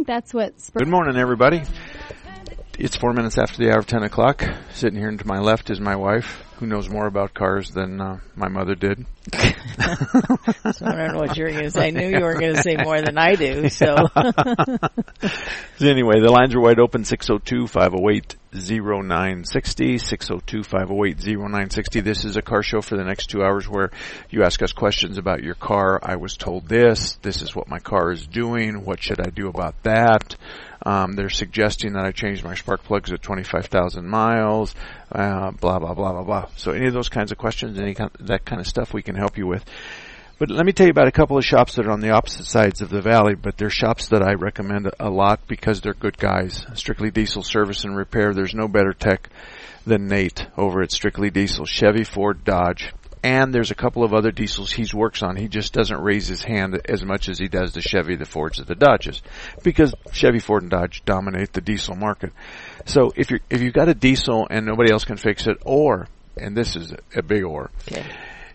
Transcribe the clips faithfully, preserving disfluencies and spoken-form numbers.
think that's what... Spur- Good morning, everybody. It's four minutes after the hour of ten o'clock. Sitting here to my left is my wife, who knows more about cars than uh, my mother did. So I don't know what you were going to say. I knew you were going to say more than I do. So, so anyway, the lines are wide open, six oh two, five oh eight, oh nine six oh, six oh two, five oh eight, oh nine six oh. This is a car show for the next two hours where you ask us questions about your car. I was told this. This is what my car is doing. What should I do about that? Um, they're suggesting that I change my spark plugs at twenty-five thousand miles, uh, blah, blah, blah, blah, blah. So any of those kinds of questions, any kind, that kind of stuff we can help you with. But let me tell you about a couple of shops that are on the opposite sides of the valley, but they're shops that I recommend a lot because they're good guys. Strictly Diesel Service and Repair. There's no better tech than Nate over at Strictly Diesel. Chevy, Ford, Dodge. And there's a couple of other diesels he works on. He just doesn't raise his hand as much as he does the Chevy, the Fords, and the Dodges, because Chevy, Ford, and Dodge dominate the diesel market. So if you're if you've got a diesel and nobody else can fix it, or, and this is a big or, okay.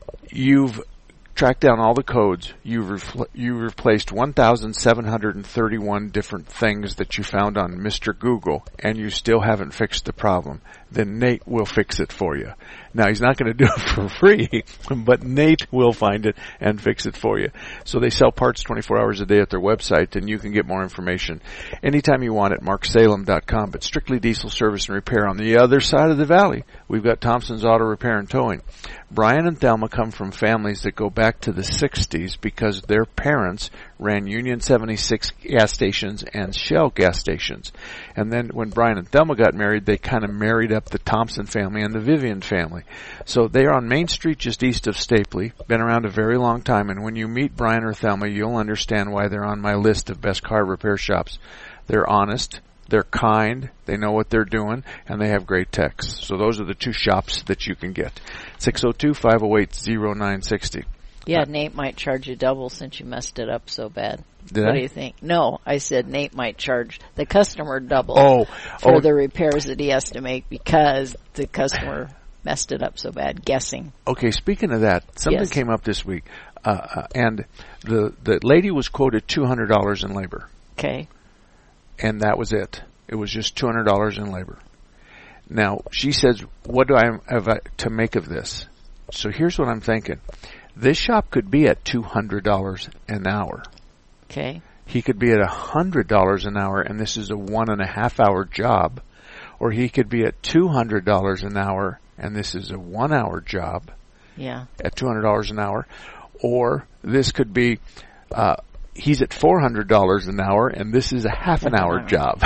You've tracked down all the codes. You've refl- you replaced one thousand seven hundred thirty-one different things that you found on Mister Google, and you still haven't fixed the problem. Then Nate will fix it for you. Now, he's not going to do it for free, but Nate will find it and fix it for you. So they sell parts twenty-four hours a day at their website, and you can get more information anytime you want at mark salem dot com. But Strictly Diesel Service and Repair on the other side of the valley, we've got Thompson's Auto Repair and Towing. Brian and Thelma come from families that go back to the sixties because their parents ran Union seventy-six gas stations and Shell gas stations. And then when Brian and Thelma got married, they kind of married up the Thompson family and the Vivian family. So they're on Main Street just east of Stapley, been around a very long time, and when you meet Brian or Thelma, you'll understand why they're on my list of best car repair shops. They're honest, they're kind, they know what they're doing, and they have great techs. So those are the two shops that you can get. six oh two, five oh eight, oh nine six oh. Yeah, Nate might charge you double since you messed it up so bad. Did what I? do you think? No, I said Nate might charge the customer double oh, for oh. the repairs that he has to make because the customer messed it up so bad, guessing. Okay, speaking of that, something Yes. came up this week, uh, uh, and the the lady was quoted two hundred dollars in labor. Okay. And that was it. It was just two hundred dollars in labor. Now, she says, what do I have to make of this? So here's what I'm thinking. This shop could be at two hundred dollars an hour. Okay. He could be at one hundred dollars an hour, and this is a one and a half hour job. Or he could be at two hundred dollars an hour, and this is a one hour job. Yeah. At two hundred dollars an hour. Or this could be, uh, he's at four hundred dollars an hour, and this is a half an hour job.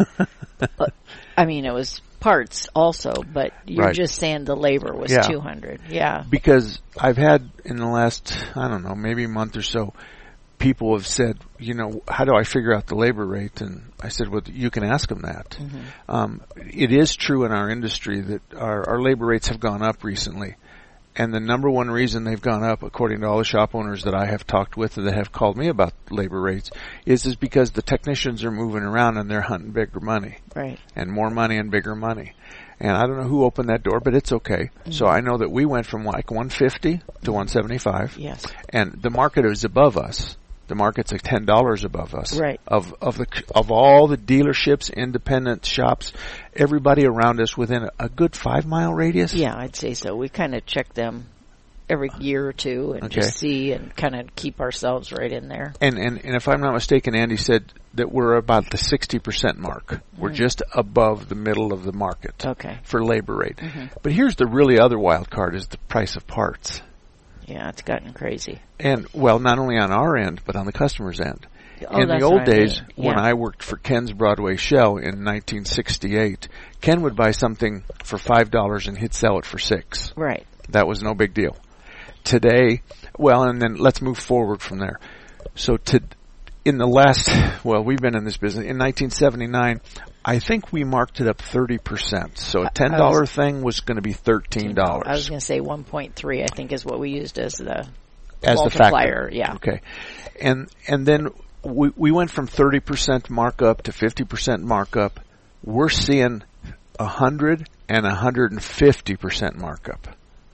But, I mean, it was parts also, but you're Right. just saying the labor was Yeah. two hundred. Yeah. Because I've had in the last, I don't know, maybe a month or so, people have said, you know, how do I figure out the labor rate? And I said, well, you can ask them that. Mm-hmm. Um, it is true in our industry that our, our labor rates have gone up recently. And the number one reason they've gone up, according to all the shop owners that I have talked with that have called me about labor rates, is is because the technicians are moving around and they're hunting bigger money. Right. And more money and bigger money. And I don't know who opened that door, but it's okay. Mm-hmm. So I know that we went from like one fifty to one seventy-five. Yes. And the market is above us. The market's like ten dollars above us. Right. Of of the of all the dealerships, independent shops, everybody around us within a, a good five mile radius. Yeah, I'd say so. We kind of check them every year or two and Okay. just see and kind of keep ourselves right in there. And, and and if I'm not mistaken, Andy said that we're about the sixty percent mark. We're Mm. just above the middle of the market. Okay. For labor rate. Mm-hmm. But here's the really other wild card is the price of parts. Yeah, it's gotten crazy. And, well, not only on our end, but on the customer's end. Oh, in the that's old what I days, mean. when Yeah. I worked for Ken's Broadway Shell in nineteen sixty-eight, Ken would buy something for five dollars and he'd sell it for six. Right. That was no big deal. Today, well, and then let's move forward from there. So to, in the last, well, we've been in this business. In nineteen seventy-nine, I think we marked it up thirty percent. So a ten dollar was, thing was going to be thirteen dollars. I was going to say one point three, I think, is what we used as the as multiplier. The factor. Yeah. Okay. And and then we we went from thirty percent markup to fifty percent markup. We're seeing one hundred and one hundred fifty percent markup.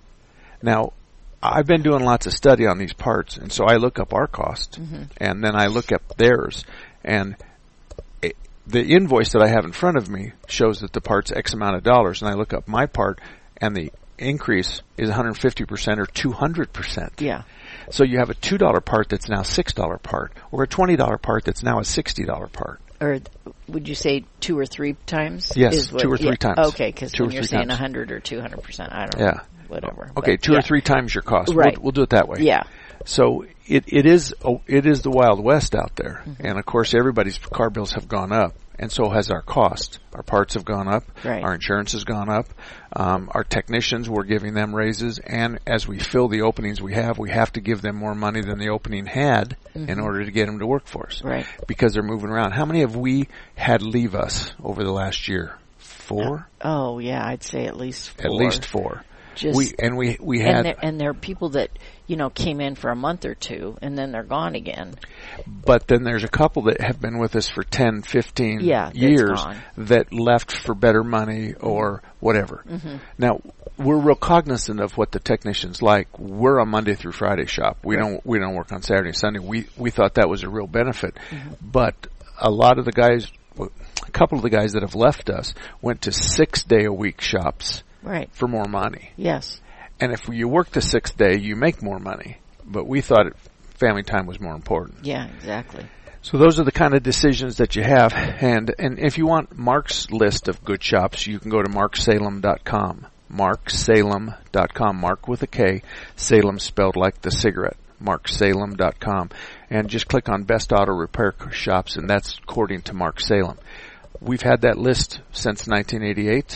Now, I've been doing lots of study on these parts, and so I look up our cost, mm-hmm. and then I look up theirs, and the invoice that I have in front of me shows that the part's X amount of dollars, and I look up my part, and the increase is one hundred fifty percent or two hundred percent. Yeah. So you have a two dollar part that's now a six dollar part, or a twenty dollar part that's now a sixty dollar part. Or would you say two or three times? Yes, is what, two or three yeah, times. Okay, because when you're saying one hundred or two hundred percent, I don't yeah. know. Whatever. Okay, but, two yeah. or three times your cost. Right. We'll, we'll do it that way. Yeah. So it it is oh, it is the Wild West out there, mm-hmm. and of course everybody's car bills have gone up, and so has our cost. Our parts have gone up. Right. Our insurance has gone up. Um, our technicians, we're giving them raises, and as we fill the openings we have, we have to give them more money than the opening had mm-hmm. in order to get them to work for us. Right. Because they're moving around. How many have we had leave us over the last year? Four? Oh yeah, I'd say at least four. At least four. Just we and we we and had there, and there are people that you know came in for a month or two and then they're gone again. But then there's a couple that have been with us for ten, fifteen yeah, years gone. that left for better money or whatever. Mm-hmm. Now we're real cognizant of what the technicians like. We're a Monday through Friday shop. We right. don't we don't work on Saturday and Sunday. We we thought that was a real benefit, mm-hmm. but a lot of the guys, a couple of the guys that have left us went to six day a week shops. Right. For more money. Yes. And if you work the sixth day, you make more money. But we thought it, family time was more important. Yeah, exactly. So those are the kind of decisions that you have. And and if you want Mark's list of good shops, you can go to mark salem dot com. mark salem dot com. Mark with a K. Salem spelled like the cigarette. mark salem dot com. And just click on Best Auto Repair Shops, and that's according to Mark Salem. We've had that list since nineteen eighty-eight.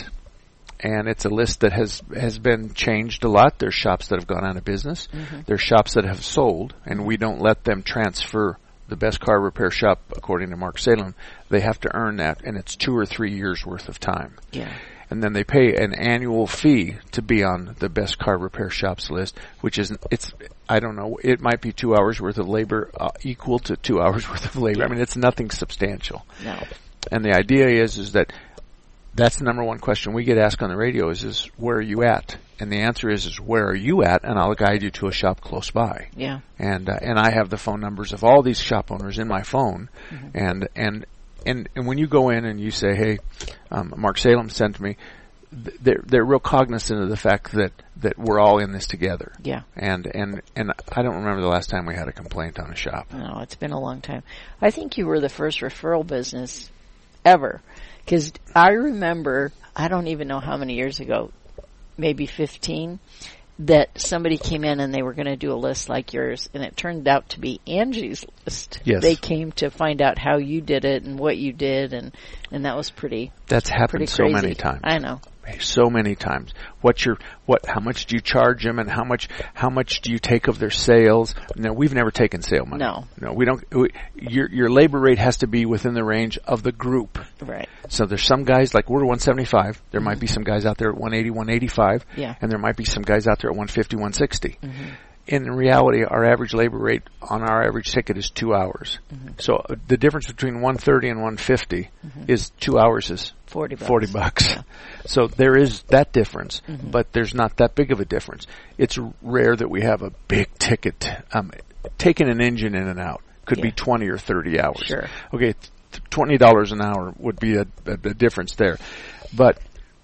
And it's a list that has has been changed a lot. There's shops that have gone out of business. Mm-hmm. There's shops that have sold, and we don't let them transfer the best car repair shop, according to Mark Salem. They have to earn that, and it's two or three years worth of time. Yeah. And then they pay an annual fee to be on the best car repair shops list, which is, it's, I don't know, it might be two hours worth of labor, uh, equal to two hours worth of labor. Yeah. I mean, it's nothing substantial. No. And the idea is, is that that's the number one question we get asked on the radio is, is where are you at? And the answer is, is where are you at? And I'll guide you to a shop close by. Yeah. And, uh, and I have the phone numbers of all these shop owners in my phone. Mm-hmm. And, and, and, and when you go in and you say, hey, um, Mark Salem sent me, th- they're, they're real cognizant of the fact that, that we're all in this together. Yeah. And, and, and I don't remember the last time we had a complaint on a shop. No, it's been a long time. I think you were the first referral business ever. Because I remember, I don't even know how many years ago, maybe fifteen, that somebody came in and they were going to do a list like yours, and it turned out to be Angie's list. Yes. They came to find out how you did it and what you did, and, and that was pretty That's happened pretty so crazy. many times. I know. So many times. What's your, what, how much do you charge them, and how much, how much do you take of their sales? No, we've never taken sale money. No. No, we don't, we, your, your labor rate has to be within the range of the group. Right. So there's some guys, like we're one seventy-five, there mm-hmm. might be some guys out there at one eighty, one eighty-five, yeah. and there might be some guys out there at one fifty, one sixty. Mm-hmm. In reality, our average labor rate on our average ticket is two hours. Mm-hmm. So uh, the difference between one thirty and one fifty mm-hmm. is two hours is forty bucks. forty bucks. Yeah. So there is that difference, mm-hmm. but there's not that big of a difference. It's rare that we have a big ticket. Um, taking an engine in and out could yeah. be twenty or thirty hours. Sure. Okay, th- twenty dollars an hour would be a, a, a difference there. But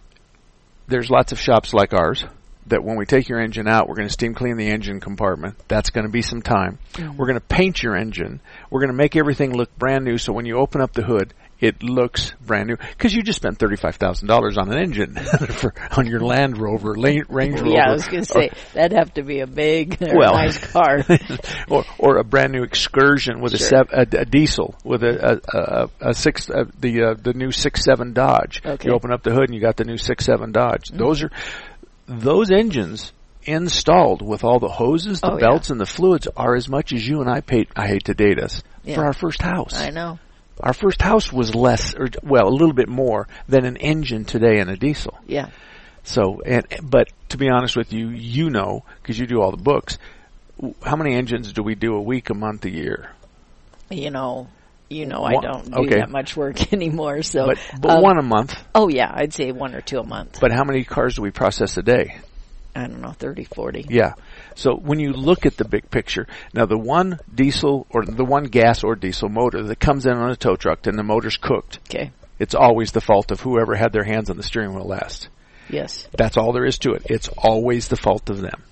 there's lots of shops like ours that when we take your engine out, we're going to steam clean the engine compartment. That's going to be some time. Mm-hmm. We're going to paint your engine. We're going to make everything look brand new, so when you open up the hood, it looks brand new. Because you just spent thirty-five thousand dollars on an engine for, on your Land Rover, Range Rover. Yeah, I was going to say, or, that'd have to be a big, well, nice car. or, or a brand new Excursion with sure. a, sev- a, a diesel, with a, a, a, a six, uh, the, uh, the new six seven Dodge. Okay. You open up the hood and you got the new six seven Dodge. Mm-hmm. Those are, those engines installed with all the hoses, the oh, belts, yeah. and the fluids are as much as you and I paid, I hate to date us, yeah. for our first house. I know. Our first house was less, or well, a little bit more than an engine today in a diesel. Yeah. So, and but to be honest with you, you know, because you do all the books, how many engines do we do a week, a month, a year? You know, you know, one, I don't do okay. that much work anymore. So, but, but um, one a month. Oh yeah, I'd say one or two a month. But how many cars do we process a day? I don't know, thirty, forty. Yeah. So when you look at the big picture, now the one diesel or the one gas or diesel motor that comes in on a tow truck and the motor's cooked, Okay. it's always the fault of whoever had their hands on the steering wheel last. Yes. That's all there is to it. It's always the fault of them.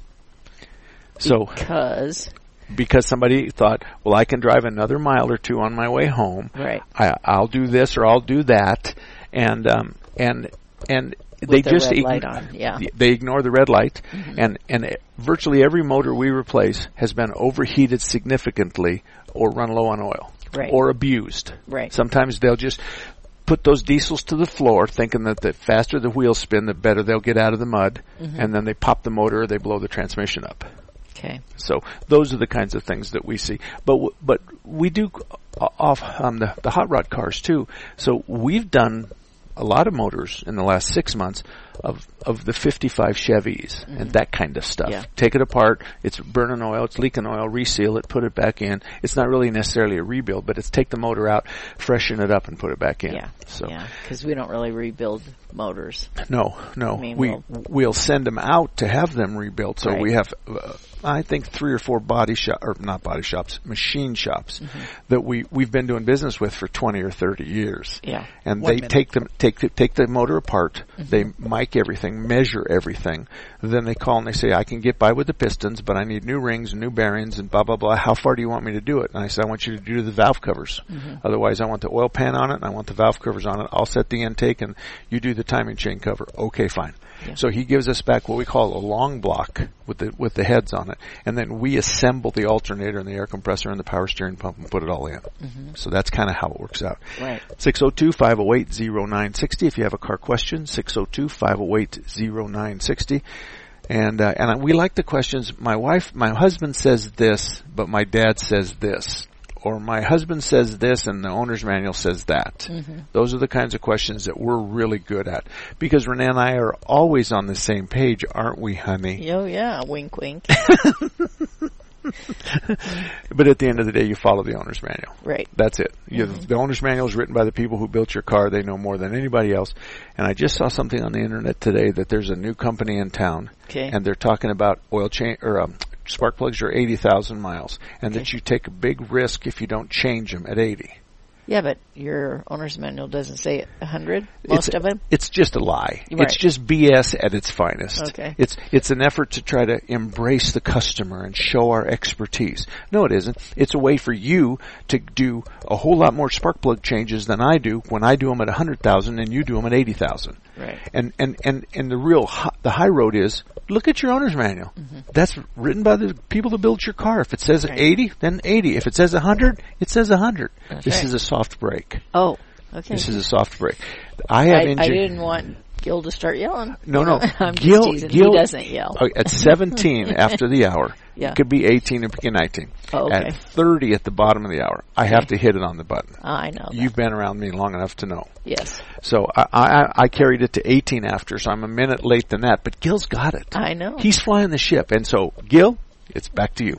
So Because. because somebody thought, well, I can drive another mile or two on my way home. Right. I, I'll do this or I'll do that, and um, and and With they the just red ign- light on, yeah. they ignore the red light, Mhm. and and virtually every motor we replace has been overheated significantly or run low on oil, Right. or abused. Right. Sometimes they'll just put those diesels to the floor, thinking that the faster the wheels spin, the better they'll get out of the mud, Mhm. and then they pop the motor or they blow the transmission up. Okay. So those are the kinds of things that we see. But w- but we do uh, off um, the the hot rod cars too. So we've done a lot of motors in the last six months of of the fifty-five Chevys Mhm. and that kind of stuff. Yeah. Take it apart. It's burning oil. It's leaking oil. Reseal it. Put it back in. It's not really necessarily a rebuild, but it's take the motor out, freshen it up, and put it back in. Yeah. So Yeah. Because we don't really rebuild motors. no, no, I mean, we we'll- we'll send them out to have them rebuilt. So Right. we have, uh, I think, three or four body shop or not body shops, machine shops Mhm. that we we've been doing business with for twenty or thirty years. Yeah. And One they minute. take them take the, take the motor apart. Mhm. They mic everything, measure everything. Then they call and they say, I can get by with the pistons, but I need new rings and new bearings and blah blah blah. How far do you want me to do it? And I said, I want you to do the valve covers. Mhm. Otherwise, I want the oil pan on it and I want the valve covers on it. I'll set the intake and you do the timing chain cover. Okay, fine. Yeah. So he gives us back what we call a long block with the with the heads on it, and then we assemble the alternator and the air compressor and the power steering pump and put it all in. Mhm. So that's kind of how it works out. Right. six oh two, five oh eight, oh nine six oh if you have a car question, six oh two, five oh eight, oh nine six oh. And uh, and we like the questions. My wife, my husband says this, but my dad says this. Or my husband says this and the owner's manual says that. Mhm. Those are the kinds of questions that we're really good at. Because Renee and I are always on the same page, aren't we, honey? Oh, yeah. Wink, wink. But at the end of the day, you follow the owner's manual. Right. That's it. You, Mhm. The owner's manual is written by the people who built your car. They know more than anybody else. And I just saw something on the internet today that there's a new company in town, Okay. and they're talking about oil change or um, spark plugs are eighty thousand miles, and that Okay. you take a big risk if you don't change them at eighty. Yeah, but your owner's manual doesn't say one hundred, most it's, of them? It's just a lie. Right. It's just B S at its finest. Okay. It's it's an effort to try to embrace the customer and show our expertise. No, it isn't. It's a way for you to do a whole lot more spark plug changes than I do when I do them at one hundred thousand and you do them at eighty thousand. Right. And and and and the real hi- the high road is look at your owner's manual. Mhm. That's written by the people that built your car. If it says Right. eighty, then eighty. If it says one hundred, it says one hundred. That's This right. is a soft brake. Oh, okay. This is a soft brake. I have I, I engine. didn't want Gil to start yelling. No, no. I'm Gil- just teasing. Gil- He doesn't yell. Oh, at seventeen after the hour, Yeah. it could be eighteen, it could be nineteen. Oh, okay. At thirty at the bottom of the hour, I have to hit it on the button. I know that. You've been around me long enough to know. Yes. So I, I, I carried it to eighteen after, so I'm a minute late than that. But Gil's got it. I know. He's flying the ship, and so Gil, it's back to you.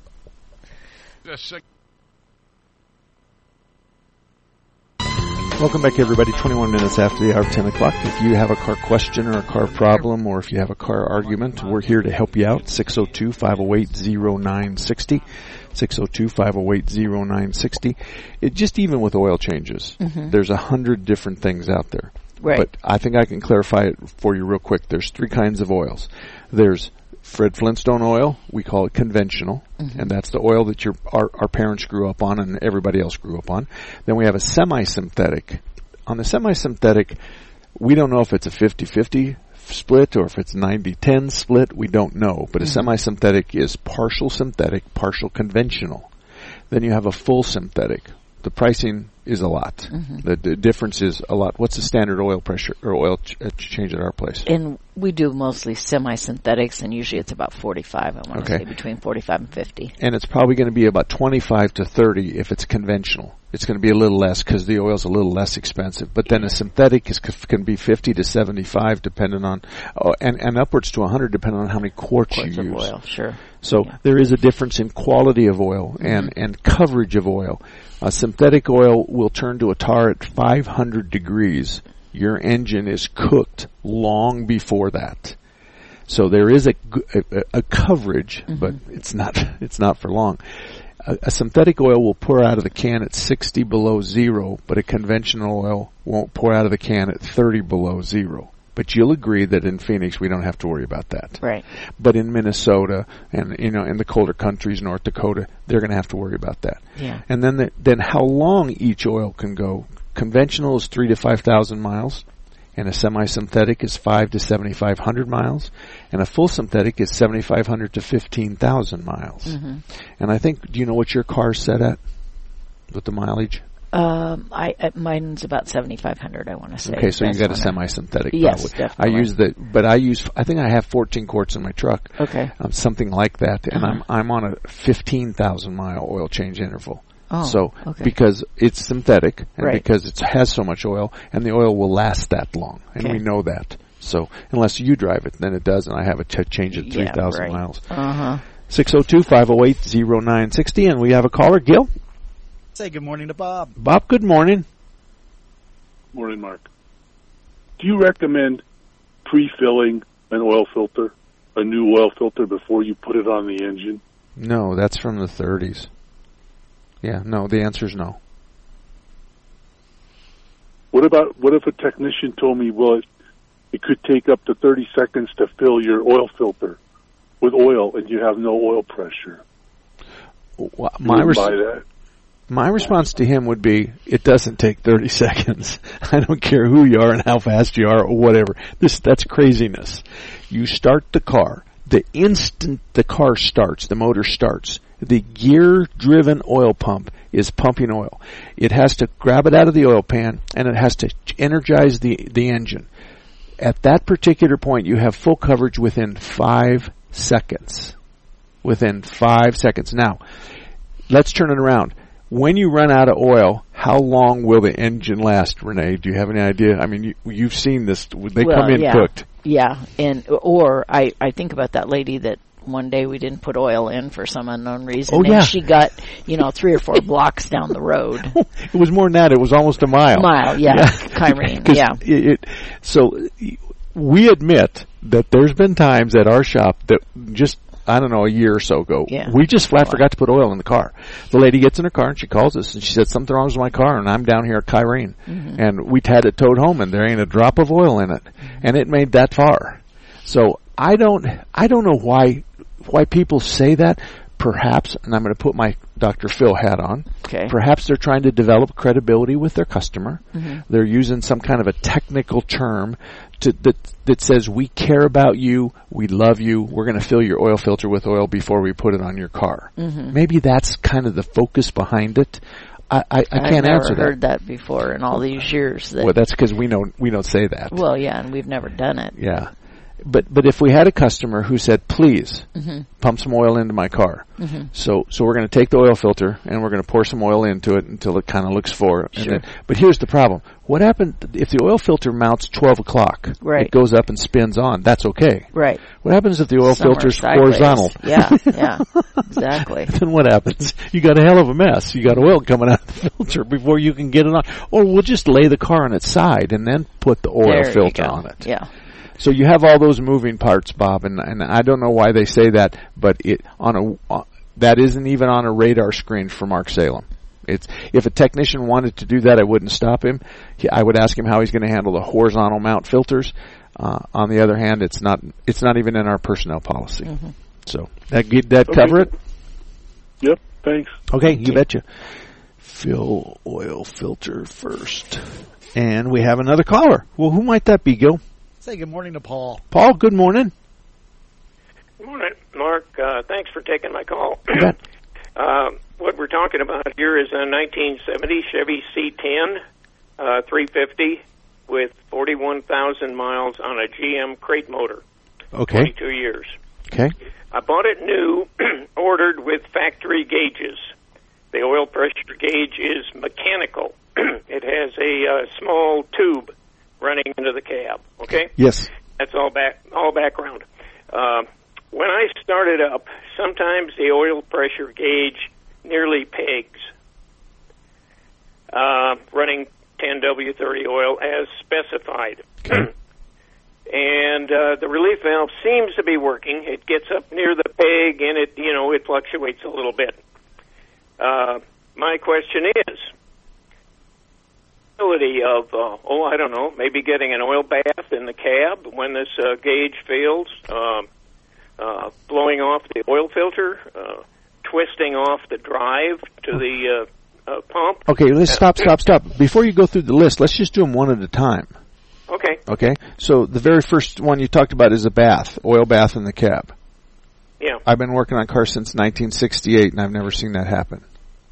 Welcome back, everybody. twenty-one minutes after the hour of ten o'clock. If you have a car question or a car problem, or if you have a car argument, we're here to help you out. six oh two, five oh eight, oh nine six oh. six oh two, five oh eight, oh nine six oh. It just even with oil changes, Mhm. there's a hundred different things out there. Right. But I think I can clarify it for you real quick. There's three kinds of oils. There's Fred Flintstone oil. We call it conventional, Mhm. and that's the oil that your our, our parents grew up on and everybody else grew up on. Then we have a semi-synthetic. On the semi-synthetic, we don't know if it's a fifty-fifty split or if it's ninety ten split. We don't know. But a Mhm. semi-synthetic is partial synthetic, partial conventional. Then you have a full synthetic. The pricing is a lot. Mhm. The, the difference is a lot. What's the standard oil pressure or oil ch- uh, change at our place? And we do mostly semi-synthetics, and usually it's about forty-five. I want to Okay. say between forty-five and fifty. And it's probably going to be about twenty-five to thirty if it's conventional. It's going to be a little less because the oil's a little less expensive. But then a synthetic is, can be fifty to seventy-five depending on, oh, and, and upwards to one hundred depending on how many quarts, Quarts you of use. oil, sure. So Yeah. there is a difference in quality of oil and, Mhm. and coverage of oil. A synthetic oil will turn to a tar at five hundred degrees. Your engine is cooked long before that. So there is a, a, a coverage, Mm-hmm. but it's not it's not for long. A, a synthetic oil will pour out of the can at sixty below zero, but a conventional oil won't pour out of the can at thirty below zero. But you'll agree that in Phoenix we don't have to worry about that. Right. But in Minnesota and, you know, in the colder countries, North Dakota, they're going to have to worry about that. Yeah. And then the, then how long each oil can go. Conventional is three to five thousand miles, and a semi-synthetic is five to seventy five hundred miles, and a full synthetic is seventy five hundred to fifteen thousand miles. Mm-hmm. And I think, do you know what your car's set at with the mileage? Um, I uh, mine's about seventy five hundred. I want to say. Okay, so you That's got a one I- semi-synthetic. Yes, probably. definitely. I use the, but I use. I think I have fourteen quarts in my truck. Okay. Um, something like that, and Uh-huh. I'm I'm on a fifteen thousand mile oil change interval. Oh, so okay. because it's synthetic and Right. because it has so much oil, and the oil will last that long, and Okay. we know that. So unless you drive it, then it does, and I have it to change at three thousand yeah, right. miles. Uh huh. six oh two, five oh eight, oh nine six oh, and we have a caller, Gil. Say good morning to Bob. Bob, good morning. Morning, Mark. Do you recommend pre-filling an oil filter, a new oil filter, before you put it on the engine? No, that's from the thirties. Yeah, no, the answer is no. What about, what if a technician told me, well, it, it could take up to thirty seconds to fill your oil filter with oil and you have no oil pressure? Well, You my wouldn't res- buy that? My response to him would be, it doesn't take thirty seconds. I don't care who you are and how fast you are or whatever. This, that's craziness. You start the car. The instant the car starts, the motor starts, the gear-driven oil pump is pumping oil. It has to grab it out of the oil pan and it has to energize the, the engine. At that particular point, you have full coverage within five seconds. Within five seconds. Now, let's turn it around. When you run out of oil, how long will the engine last, Renee? Do you have any idea? I mean, you, you've seen this. They Well, come in yeah. cooked. Yeah, and or I I think about that lady that one day we didn't put oil in for some unknown reason, Oh, and yeah. she got you know three or four blocks down the road. It was more than that. It was almost a mile. Mile, yeah, Kyrene, 'Cause yeah. It, it, so we admit that there's been times at our shop that just, I don't know, a year or so ago, Yeah. we just flat Wow. forgot to put oil in the car. The lady gets in her car and she calls us and she said, something wrong with my car, and I'm down here at Kyrene. Mm-hmm. And we'd had it towed home and there ain't a drop of oil in it. Mm-hmm. And it made that far. So I don't, I don't know why, why people say that. Perhaps, and I'm going to put my Doctor Phil hat on, Okay. perhaps they're trying to develop credibility with their customer. Mm-hmm. They're using some kind of a technical term to, that that says, we care about you, we love you, we're going to fill your oil filter with oil before we put it on your car. Mm-hmm. Maybe that's kind of the focus behind it. I, I, I I've can't never answer heard that. that before in all these years. That, Well, that's because we don't we don't say that. well, yeah, and we've never done it. Yeah. But but if we had a customer who said, please Mm-hmm. pump some oil into my car, Mm-hmm. so so we're going to take the oil filter and we're going to pour some oil into it until it kind of looks for. And Sure. then, but here's the problem: what happened if the oil filter mounts twelve o'clock? Right. It goes up and spins on. That's okay. Right. What happens if the oil Somewhere filter's sideways. horizontal? Yeah, yeah, exactly. Then what happens? You got a hell of a mess. You got oil coming out of the filter before you can get it on. Or we'll just lay the car on its side and then put the oil There you filter go. on it. Yeah. So you have all those moving parts, Bob, and, and I don't know why they say that, but it on a uh, that isn't even on a radar screen for Mark Salem. It's if a technician wanted to do that, I wouldn't stop him. He, I would ask him how he's going to handle the horizontal mount filters. Uh, on the other hand, it's not it's not even in our personnel policy. Mm-hmm. So that get that Okay. cover it. Yep, thanks. Okay, you betcha. Fill oil filter first, and we have another caller. Well, who might that be, Gil? Say good morning to Paul. Paul, good morning. Good morning, Mark. Uh, thanks for taking my call. You bet. uh, what we're talking about here is a nineteen seventy Chevy C ten uh, three fifty with forty-one thousand miles on a G M crate motor, Okay. twenty-two years. Okay. I bought it new, ordered with factory gauges. The oil pressure gauge is mechanical. It has a uh, small tube running into the cab. Okay? Yes. That's all back, all background. Uh, when I started up, sometimes the oil pressure gauge nearly pegs, uh, running ten W thirty oil as specified. Okay. and uh, the relief valve seems to be working. It gets up near the peg, and it, you know, it fluctuates a little bit. Uh, my question is, possibility of, uh, oh, I don't know, maybe getting an oil bath in the cab when this uh, gauge fails, uh, uh, blowing off the oil filter, uh, twisting off the drive to the uh, uh, pump. Okay, let's stop, stop, stop. Before you go through the list, let's just do them one at a time. Okay. Okay, so the very first one you talked about is a bath, oil bath in the cab. Yeah. I've been working on cars since nineteen sixty-eight, and I've never seen that happen.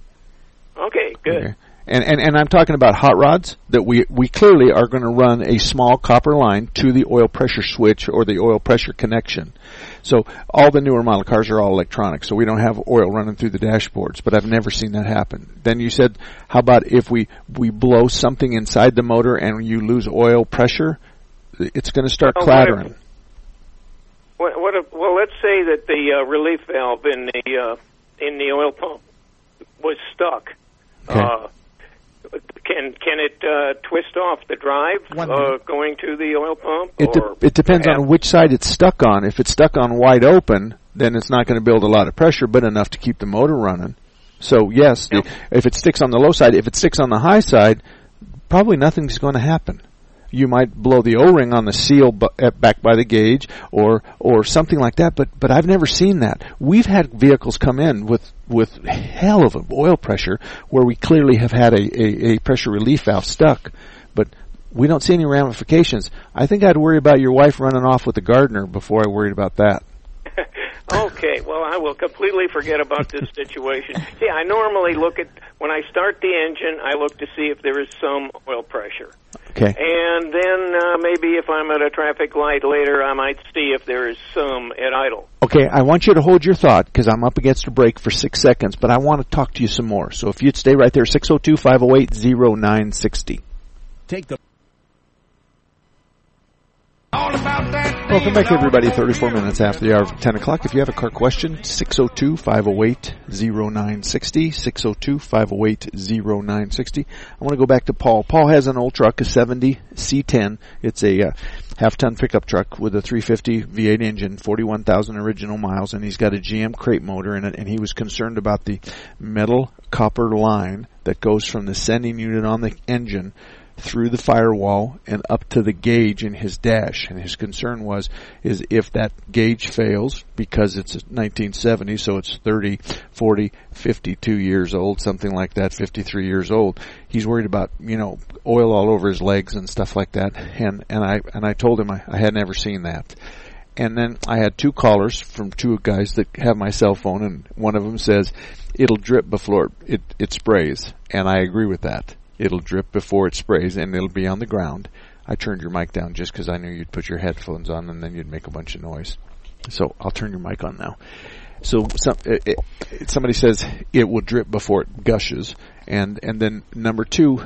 Okay, good. Okay. And, and and I'm talking about hot rods that we we clearly are going to run a small copper line to the oil pressure switch or the oil pressure connection. So all the newer model cars are all electronic, so we don't have oil running through the dashboards, but I've never seen that happen. Then you said, how about if we, we blow something inside the motor and you lose oil pressure, it's going to start well, clattering. What if, what, what if, well, let's say that the uh, relief valve in the uh, in the oil pump was stuck. Okay. Uh, Can can it uh, twist off the drive uh, going to the oil pump? It, de- or it depends perhaps? on which side it's stuck on. If it's stuck on wide open, then it's not going to build a lot of pressure, but enough to keep the motor running. So yes, Yep. the, if it sticks on the low side, if it sticks on the high side, probably nothing's going to happen. You might blow the O-ring on the seal bu- back by the gauge, or or something like that. But but I've never seen that. We've had vehicles come in with with hell of an oil pressure where we clearly have had a, a, a pressure relief valve stuck, but we don't see any ramifications. I think I'd worry about your wife running off with the gardener before I worried about that. Okay, well, I will completely forget about this situation. See, I normally look at, when I start the engine, I look to see if there is some oil pressure. Okay. And then uh, maybe if I'm at a traffic light later, I might see if there is some at idle. Okay, I want you to hold your thought because I'm up against a break for six seconds, but I want to talk to you some more. So if you'd stay right there, six oh two, five oh eight, oh nine six oh. Take the Welcome back, everybody. thirty-four minutes after the hour of ten o'clock. If you have a car question, six oh two, five oh eight, oh nine six oh, six oh two, five oh eight, oh nine six oh. I want to go back to Paul. Paul has an old truck, a seventy C ten. It's a uh, half-ton pickup truck with a three fifty V eight engine, forty-one thousand original miles, and he's got a G M crate motor in it, and he was concerned about the metal copper line that goes from the sending unit on the engine through the firewall and up to the gauge in his dash. And his concern was, is if that gauge fails, because it's nineteen seventy, so it's thirty, forty, fifty-two years old, something like that, fifty-three years old, he's worried about, you know, oil all over his legs and stuff like that. And, and I, and I told him I, I had never seen that. And then I had two callers from two guys that have my cell phone, and one of them says, it'll drip before it, it sprays. And I agree with that. It'll drip before it sprays, and it'll be on the ground. I turned your mic down just because I knew you'd put your headphones on, and then you'd make a bunch of noise. So I'll turn your mic on now. So some, it, it, somebody says it will drip before it gushes. And, and then number two,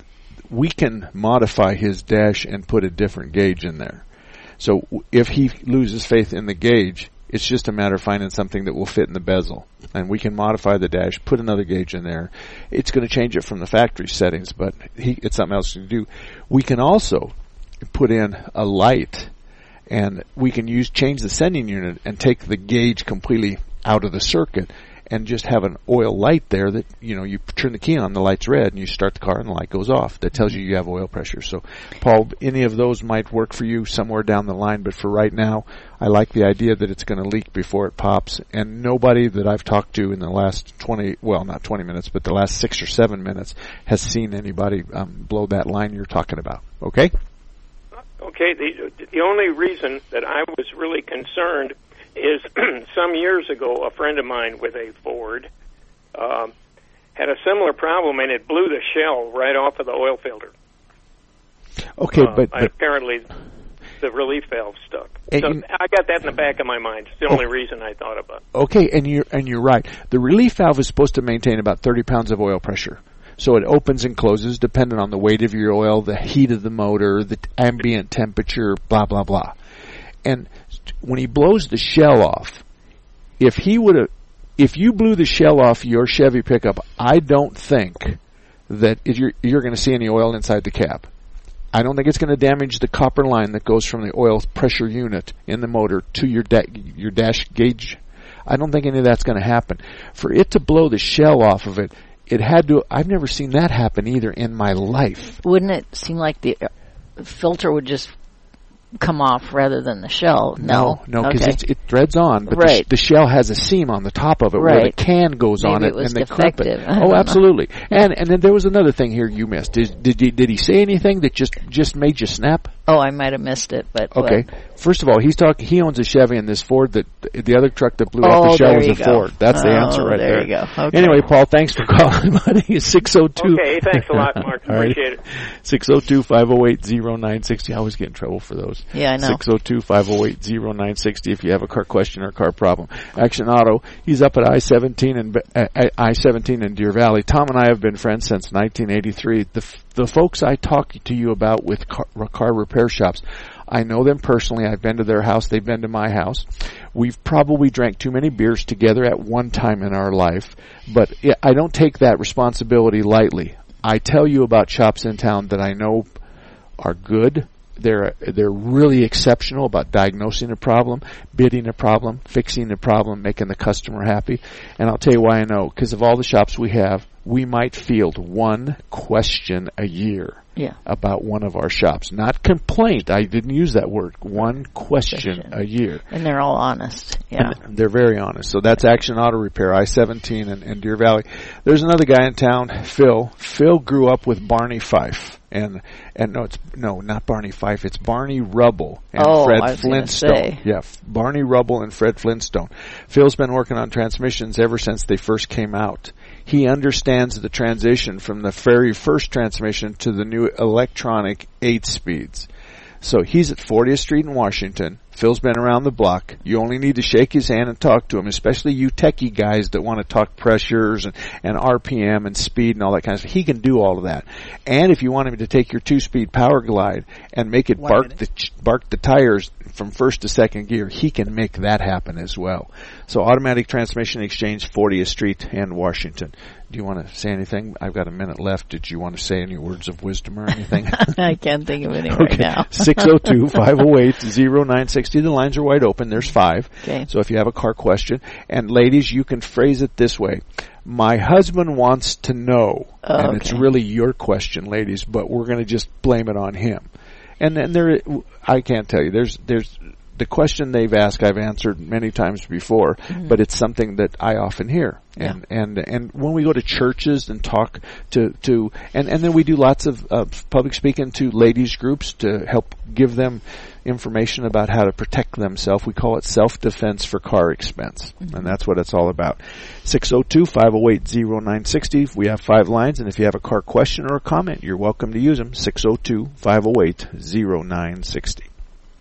we can modify his dash and put a different gauge in there. So if he loses faith in the gauge, it's just a matter of finding something that will fit in the bezel. And we can modify the dash, put another gauge in there. It's going to change it from the factory settings, but he, it's something else to do. We can also put in a light, and we can use change the sending unit and take the gauge completely out of the circuit and just have an oil light there that, you know, you turn the key on, the light's red, and you start the car and the light goes off. That tells you you have oil pressure. So, Paul, any of those might work for you somewhere down the line, but for right now, I like the idea that it's going to leak before it pops, and nobody that I've talked to in the last twenty, well, not twenty minutes, but the last six or seven minutes has seen anybody um, blow that line you're talking about. Okay? Okay, the, the only reason that I was really concerned is some years ago, a friend of mine with a Ford um, had a similar problem, and it blew the shell right off of the oil filter. Okay, uh, but, but apparently the relief valve stuck. And So you, I got that in the back of my mind. It's the oh, only reason I thought about it. Okay, and you're and you're right. The relief valve is supposed to maintain about thirty pounds of oil pressure. So it opens and closes depending on the weight of your oil, the heat of the motor, the ambient temperature, blah, blah, blah. And when he blows the shell off, if he would have, if you blew the shell off your Chevy pickup, I don't think that if you're, you're going to see any oil inside the cab. I don't think it's going to damage the copper line that goes from the oil pressure unit in the motor to your da- your dash gauge. I don't think any of that's going to happen. For it to blow the shell off of it, it had to. I've never seen that happen either in my life. Wouldn't it seem like the filter would just come off rather than the shell? No, no, because okay. it threads on, but right. the, sh- the shell has a seam on the top of it right. where the can goes Maybe on it, it was and they crimp it. defective. Oh, absolutely. And and then there was another thing here you missed. Did did he, did he say anything that just just made you snap? Oh, I might have missed it, but okay. What? First of all, he's talking. He owns a Chevy, and this Ford that the other truck that blew oh, off the shell there was you a go. Ford. That's oh, the answer right there. there. There you go. Okay. Anyway, Paul, thanks for calling, buddy. It's six oh two. Okay, thanks a lot, Mark. Appreciate it. six oh two, five oh eight, oh nine six oh. I always get in trouble for those. Yeah, I know. six oh two, five oh eight, oh nine six oh if you have a car question or a car problem. Action Auto, he's up at I seventeen and uh, I seventeen in Deer Valley. Tom and I have been friends since nineteen eighty-three. The f- the folks I talk to you about with car, car repair shops, I know them personally. I've been to their house. They've been to my house. We've probably drank too many beers together at one time in our life, but I don't take that responsibility lightly. I tell you about shops in town that I know are good. They're they're really exceptional about diagnosing a problem, bidding a problem, fixing a problem, making the customer happy. And I'll tell you why I know. Because of all the shops we have, we might field one question a year yeah. about one of our shops. Not complaint. I didn't use that word. One question, question. a year. And they're all honest. Yeah. And they're very honest. So that's Action Auto Repair, I seventeen and, and Deer Valley. There's another guy in town, Phil. Phil grew up with Barney Fife. And and no, it's no, not Barney Fife. It's Barney Rubble and oh, Fred I was Flintstone. Say. Yeah, Barney Rubble and Fred Flintstone. Phil's been working on transmissions ever since they first came out. He understands the transition from the very first transmission to the new electronic eight speeds. So he's at fortieth Street in Washington. Phil's been around the block. You only need to shake his hand and talk to him, especially you techie guys that want to talk pressures and, and R P M and speed and all that kind of stuff. He can do all of that. And if you want him to take your two-speed Power Glide and make it One bark minute. the, bark the tires from first to second gear, he can make that happen as well. So Automatic Transmission Exchange, fortieth Street and Washington. Do you want to say anything? I've got a minute left. Did you want to say any words of wisdom or anything? I can't think of any okay. right now. six oh two, five oh eight, oh nine six oh. The lines are wide open. There's five. Okay. So if you have a car question, and ladies, you can phrase it this way. My husband wants to know, Oh, and okay. it's really your question, ladies, but we're going to just blame it on him. And then there, I can't tell you. There's, there's the question they've asked. I've answered many times before, Mm-hmm. but it's something that I often hear. Yeah. And and and when we go to churches and talk to to, and and then we do lots of uh, public speaking to ladies groups to help give them information about how to protect themselves. We call it self-defense for car expense, mm-hmm. and that's what it's all about. six oh two, five oh eight, oh nine six oh. We have five lines, and if you have a car question or a comment, you're welcome to use them. six oh two, five oh eight, oh nine six oh.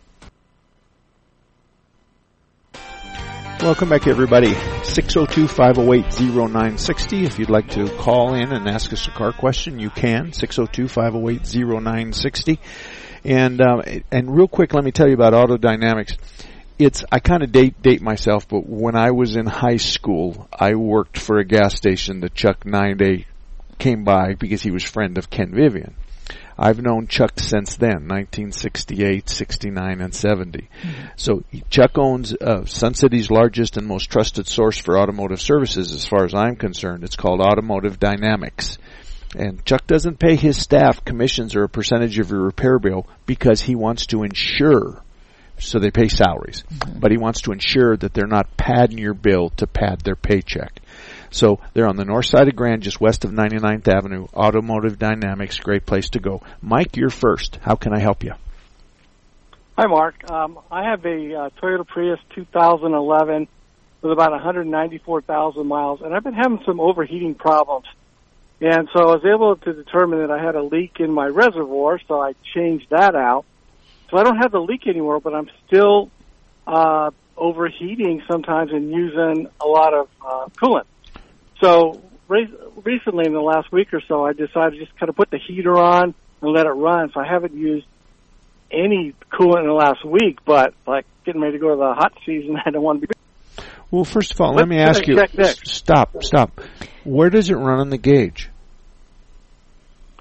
Welcome back, everybody. six oh two, five oh eight, oh nine six oh. If you'd like to call in and ask us a car question, you can. six oh two, five oh eight, oh nine six oh. And, um, and real quick, let me tell you about Auto Dynamics. It's, I kind of date, date myself, but when I was in high school, I worked for a gas station that Chuck Nine came by because he was friend of Ken Vivian. I've known Chuck since then, nineteen sixty-eight, sixty-nine, and seventy. Mm-hmm. So Chuck owns uh, Sun City's largest and most trusted source for automotive services as far as I'm concerned. It's called Automotive Dynamics. And Chuck doesn't pay his staff commissions or a percentage of your repair bill because he wants to ensure, so they pay salaries, mm-hmm. but he wants to ensure that they're not padding your bill to pad their paycheck. So they're on the north side of Grand, just west of ninety-ninth Avenue. Automotive Dynamics, great place to go. Mike, you're first. How can I help you? Hi, Mark. Um, I have a uh, Toyota Prius two thousand eleven with about one hundred ninety-four thousand miles, and I've been having some overheating problems. And so I was able to determine that I had a leak in my reservoir, so I changed that out. So I don't have the leak anymore, but I'm still uh, overheating sometimes and using a lot of uh, coolant. So re- recently, in the last week or so, I decided to just kind of put the heater on and let it run. So I haven't used any coolant in the last week, but like getting ready to go to the hot season, I don't want to be. Well, first of all, Let's let me ask you. S- stop, stop. Where does it run on the gauge?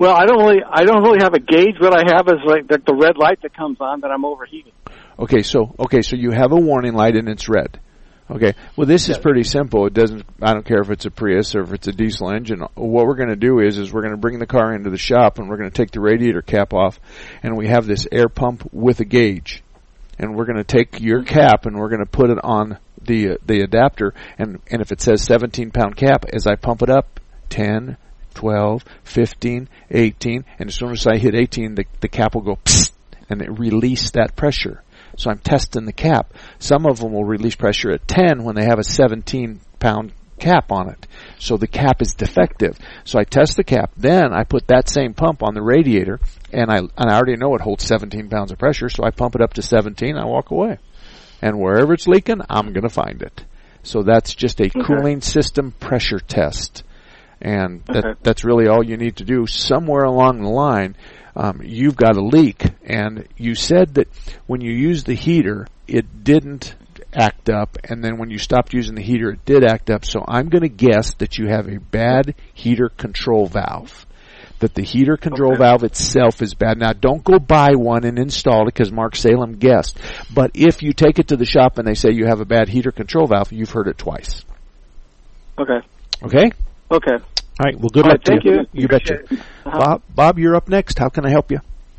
Well, I don't really, I don't really have a gauge. What I have is like the, the red light that comes on that I'm overheating. Okay, so okay, so you have a warning light and it's red. Okay, well this is pretty simple. It doesn't, I don't care if it's a Prius or if it's a diesel engine. What we're going to do is, is we're going to bring the car into the shop and we're going to take the radiator cap off, and we have this air pump with a gauge, and we're going to take your cap and we're going to put it on the uh, the adapter, and and if it says seventeen pound cap, as I pump it up, ten, twelve, fifteen, eighteen, and as soon as I hit eighteen, the the cap will go psst, and it release that pressure. So I'm testing the cap. Some of them will release pressure at ten when they have a seventeen pound cap on it. So the cap is defective. So I test the cap. Then I put that same pump on the radiator, and I and I already know it holds seventeen pounds of pressure, so I pump it up to seventeen, I walk away. And wherever it's leaking, I'm going to find it. So that's just a okay. cooling system pressure test. And that, okay. that's really all you need to do. Somewhere along the line, Um, you've got a leak, and you said that when you used the heater, it didn't act up, and then when you stopped using the heater, it did act up. So I'm going to guess that you have a bad heater control valve, that the heater control okay. valve itself is bad. Now, don't go buy one and install it because Mark Salem guessed. But if you take it to the shop and they say you have a bad heater control valve, you've heard it twice. Okay. Okay? Okay. All right, well, good All luck right, to you. you. You betcha. Uh-huh. Bob, Bob, you're up next. How can I help you?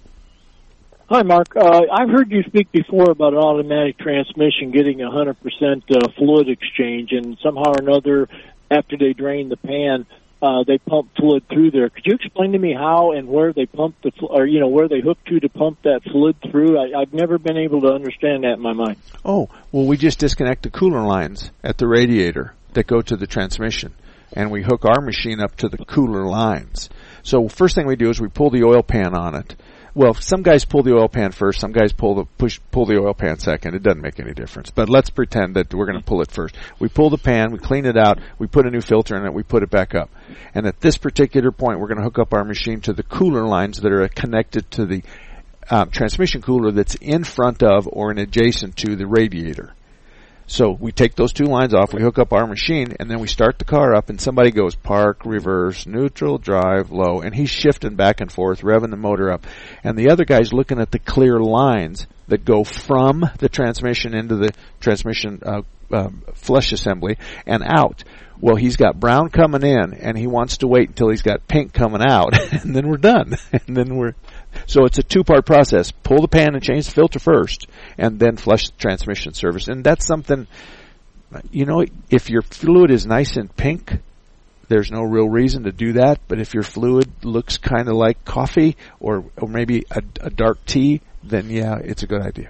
Hi, Mark. Uh, I've heard you speak before about an automatic transmission getting one hundred percent uh, fluid exchange, and somehow or another, after they drain the pan, uh, they pump fluid through there. Could you explain to me how and where they pump the, fl- or you know, where they hook to to pump that fluid through? I, I've never been able to understand that in my mind. Oh, well, we just disconnect the cooler lines at the radiator that go to the transmission, and we hook our machine up to the cooler lines. So first thing we do is we pull the oil pan on it. Well, some guys pull the oil pan first, some guys pull the push pull the oil pan second. It doesn't make any difference. But let's pretend that we're going to pull it first. We pull the pan, we clean it out, we put a new filter in it, we put it back up. And at this particular point, we're going to hook up our machine to the cooler lines that are connected to the um, transmission cooler that's in front of or in adjacent to the radiator. So we take those two lines off, we hook up our machine, and then we start the car up, and somebody goes park, reverse, neutral, drive, low, and he's shifting back and forth, revving the motor up. And the other guy's looking at the clear lines that go from the transmission into the transmission uh, uh, flush assembly and out. Well, he's got brown coming in, and he wants to wait until he's got pink coming out, and then we're done. And then we're So it's a two-part process. Pull the pan and change the filter first, and then flush the transmission service. And that's something, you know, if your fluid is nice and pink, there's no real reason to do that. But if your fluid looks kind of like coffee or, or maybe a, a dark tea, then, yeah, it's a good idea.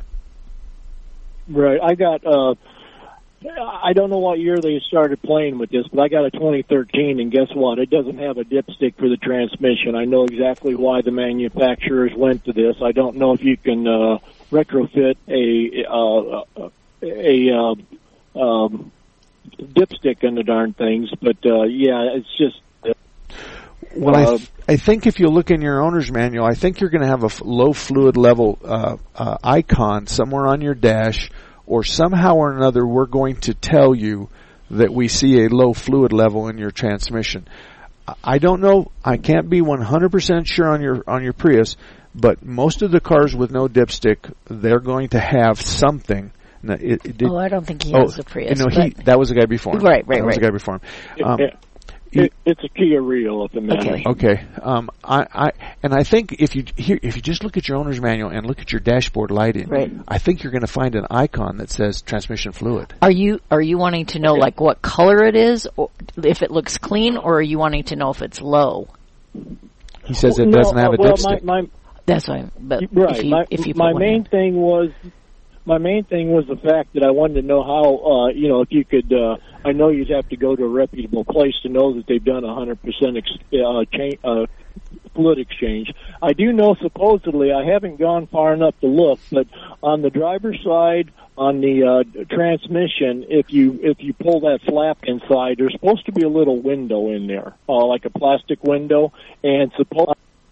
Right. I got... Uh I don't know what year they started playing with this, but I got a twenty thirteen, and guess what? It doesn't have a dipstick for the transmission. I know exactly why the manufacturers went to this. I don't know if you can uh, retrofit a uh, a uh, um, dipstick in the darn things, but uh, yeah, it's just. Uh, well, I, th- I think if you look in your owner's manual, I think you're going to have a f- low fluid level uh, uh, icon somewhere on your dash. Or somehow or another, we're going to tell you that we see a low fluid level in your transmission. I don't know. I can't be one hundred percent sure on your on your Prius, but most of the cars with no dipstick, they're going to have something. Now, it, it did, oh, I don't think he has oh, a Prius. No, he that was the guy before him. Right, right, that was right. the guy before him. Um, it, it, it's a Kia Rio at the minute. Okay. Okay. Um, I, I, and I think if you here, if you just look at your owner's manual and look at your dashboard lighting, right. I think you're going to find an icon that says transmission fluid. Are you are you wanting to know like what color it is, or if it looks clean, or are you wanting to know if it's low? He says it no, doesn't have a well, dipstick. My, my, That's why. But right. if you, my if you my put main in. thing was. My main thing was the fact that I wanted to know how, uh, you know, if you could, uh, I know you'd have to go to a reputable place to know that they've done a one hundred percent ex- uh, cha- uh, fluid exchange. I do know supposedly, I haven't gone far enough to look, but on the driver's side, on the uh, transmission, if you if you pull that flap inside, there's supposed to be a little window in there, uh, like a plastic window, and supposedly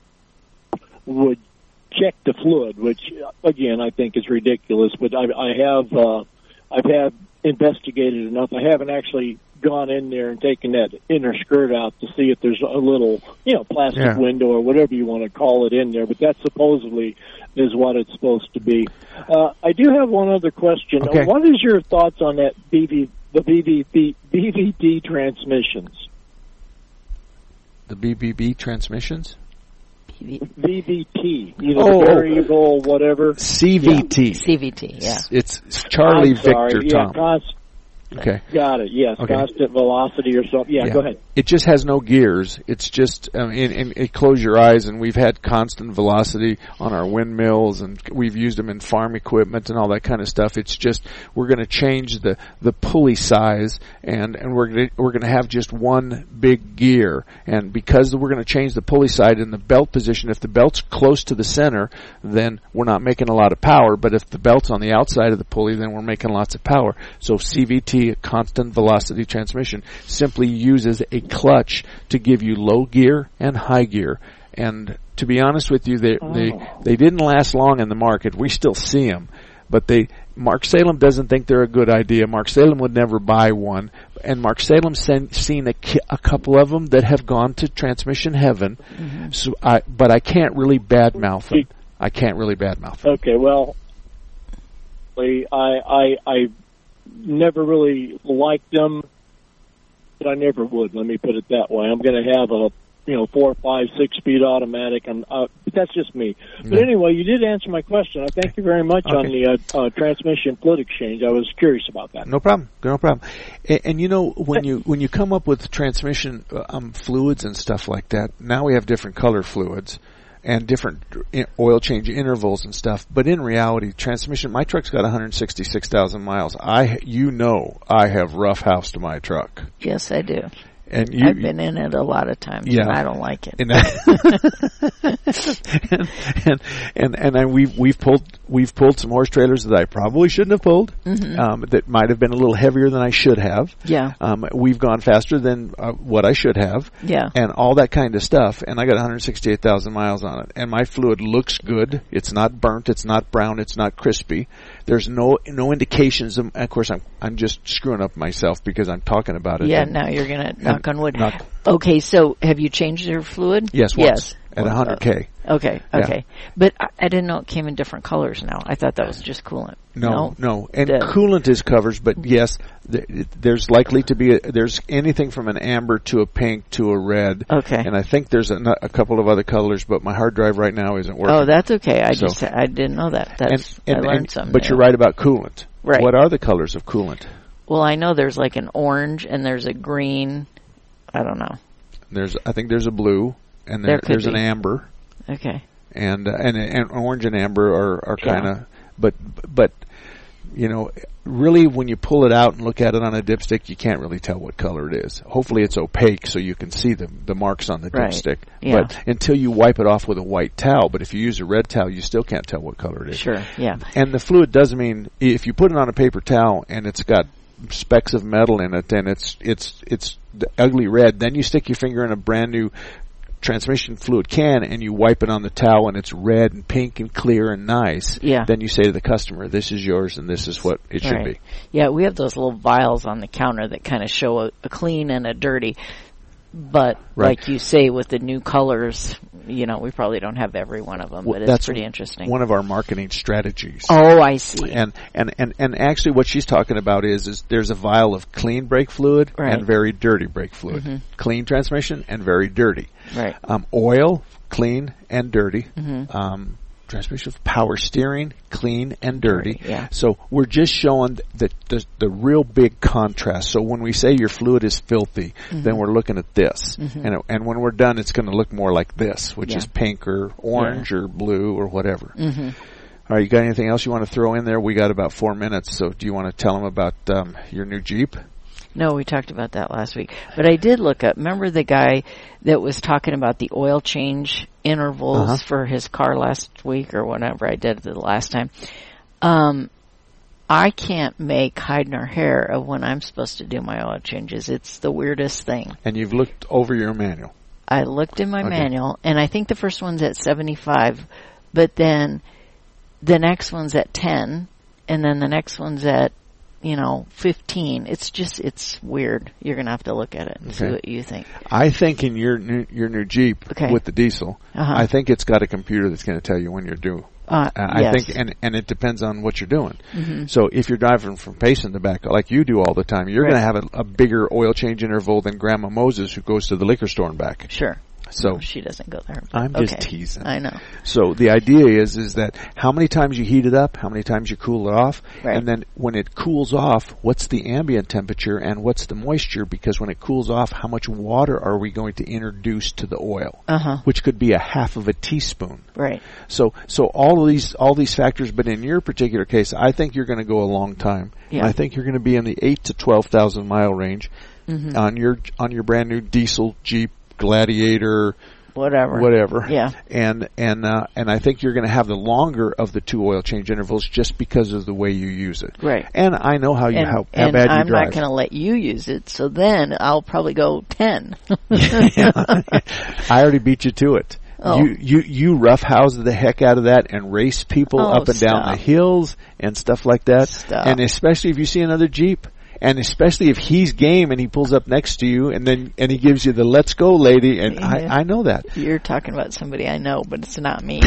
would check the fluid, which again I think is ridiculous. But I, I have uh, I've have investigated enough. I haven't actually gone in there and taken that inner skirt out to see if there's a little, you know, plastic Yeah. window or whatever you want to call it in there, but that supposedly is what it's supposed to be. Uh, I do have one other question. Okay. Uh, what is your thoughts on that B V, the B V B, B V D transmissions? The B B B transmissions? V V T, you know, Oh, oh. variable, whatever. C V T. C V T, yeah. It's, it's Charlie I'm sorry. Victor yeah, Tom. Const- Okay. got it, yes. Okay. Constant velocity or something. Yeah, Yeah. go ahead. It just has no gears. It's just, um, and, and it close your eyes, and we've had constant velocity on our windmills, and we've used them in farm equipment and all that kind of stuff. It's just, we're going to change the, the pulley size, and, and we're going to, we're going to have just one big gear. And because we're going to change the pulley side in the belt position, if the belt's close to the center, then we're not making a lot of power. But if the belt's on the outside of the pulley, then we're making lots of power. So C V T, a constant velocity transmission, simply uses a clutch to give you low gear and high gear. And to be honest with you, they Oh. they they didn't last long in the market. We still see them, but they Mark Salem doesn't think they're a good idea. Mark Salem would never buy one, and Mark Salem's sen- seen a, ki- a couple of them that have gone to transmission heaven. Mm-hmm. So I, but I can't really badmouth them. I can't really badmouth them. Okay, well, I I I never really liked them, but I never would. Let me put it that way. I'm going to have a you know four, five, six speed automatic. I'm, uh, but that's just me. But Yeah. anyway, you did answer my question. I thank you very much Okay. on the uh, uh, transmission fluid exchange. I was curious about that. No problem. No problem. And, and you know, when you when you come up with transmission uh, um, fluids and stuff like that, now we have different color fluids and different i- oil change intervals and stuff. But in reality, transmission. My truck's got one hundred sixty-six thousand miles. I, you know, I have rough housed my truck, Yes, I do. and you. I've been in it a lot of times, Yeah. and I don't like it. And, and and and and I, we've we've pulled we've pulled some horse trailers that I probably shouldn't have pulled. Mhm. Um, that might have been a little heavier than I should have. Yeah, Um, we've gone faster than uh, what I should have, yeah. and all that kind of stuff. And I got one hundred sixty-eight thousand miles on it, and my fluid looks good. It's not burnt. It's not brown. It's not crispy. There's no no indications. Of, of course, I'm I'm just screwing up myself because I'm talking about it. Yeah, And- now you're going to knock on wood. knock- Okay, so have you changed your fluid? Yes, once Yes. at one hundred K. Okay, Yeah. okay. But I, I didn't know it came in different colors now. I thought that was just coolant. No, no, and The- coolant is covers, but yes, th- there's likely to be a, there's anything from an amber to a pink to a red, Okay. and I think there's a, a couple of other colors, but my hard drive right now isn't working. Oh, that's okay. I So- just I didn't know that. That's and, and, I learned and- something. But new. you're right about coolant. Right. What are the colors of coolant? Well, I know there's like an orange and there's a green. I don't know. There's I think there's a blue, and There there, could there's an be. amber, Okay. and uh, and and orange and amber are are Yeah. kind of, but but you know, really when you pull it out and look at it on a dipstick, you can't really tell what color it is. Hopefully it's opaque so you can see the the marks on the Right. dipstick. Yeah. But until you wipe it off with a white towel, but if you use a red towel, you still can't tell what color it is. Sure. Yeah. And the fluid does mean if you put it on a paper towel and it's got specks of metal in it, then it's it's it's the ugly red. Then you stick your finger in a brand new transmission fluid can and you wipe it on the towel and it's red and pink and clear and nice. Yeah. Then you say to the customer, "This is yours and this is what it should Right. be." Yeah, we have those little vials on the counter that kind of show a, a clean and a dirty. But Right. like you say, with the new colors, you know, we probably don't have every one of them, Well, but it's that's pretty interesting. One of our marketing strategies. Oh, I see. And, and, and, and actually what she's talking about is, is there's a vial of clean brake fluid Right. and very dirty brake fluid. Mhm. Clean transmission and very dirty. Right. Um, oil, clean and dirty. Mhm. Um, transmission, power steering, clean and dirty. Dirty, yeah. So we're just showing the, the, the real big contrast. So when we say your fluid is filthy, Mhm. then we're looking at this. Mhm. And, and when we're done, it's going to look more like this, which Yeah. is pink or orange or blue or whatever. Mm-hmm. All right, you got anything else you want to throw in there? We got about four minutes, so do you want to tell them about um, your new Jeep? No, we talked about that last week. But I did look up. Remember the guy that was talking about the oil change intervals Uh-huh. for his car last week or whenever I did it the last time? Um, I can't make hide nor hair of when I'm supposed to do my oil changes. It's the weirdest thing. And you've looked over your manual. I looked in my Okay. manual, and I think the first one's at seventy-five, but then the next one's at ten, and then the next one's at you know, fifteen. It's just, it's weird. You're going to have to look at it and see Okay. what you think. I think in your new, your new Jeep Okay. with the diesel, Uh-huh. I think it's got a computer that's going to tell you when you're due. Uh, Uh, I yes. think, and and it depends on what you're doing. Mhm. So if you're driving from Payson to back, like you do all the time, you're Right. going to have a, a bigger oil change interval than Grandma Moses, who goes to the liquor store and back. Sure. So No, she doesn't go there. but- I'm just okay. teasing. I know. So the idea is is that how many times you heat it up, how many times you cool it off, Right. and then when it cools off, what's the ambient temperature and what's the moisture? Because when it cools off, how much water are we going to introduce to the oil? Uh-huh. Which could be a half of a teaspoon. Right. So so all of these all these factors, but in your particular case, I think you're going to go a long time. Yeah. I think you're going to be in the eight to twelve thousand mile range Mhm. on your on your brand new diesel Jeep Gladiator. Whatever. Whatever. Yeah. And and uh, and I think you're going to have the longer of the two oil change intervals just because of the way you use it. Right. And I know how you And, how, how and bad you I'm drive. not going to let you use it, so then I'll probably go ten. I already beat you to it. Oh. You you you roughhouse the heck out of that and race people Oh, up and down stop. the hills and stuff like that. Stop. And especially if you see another Jeep. And especially if he's game and he pulls up next to you and then and he gives you the let's go lady, and Yeah. I, I know that. You're talking about somebody I know, but it's not me.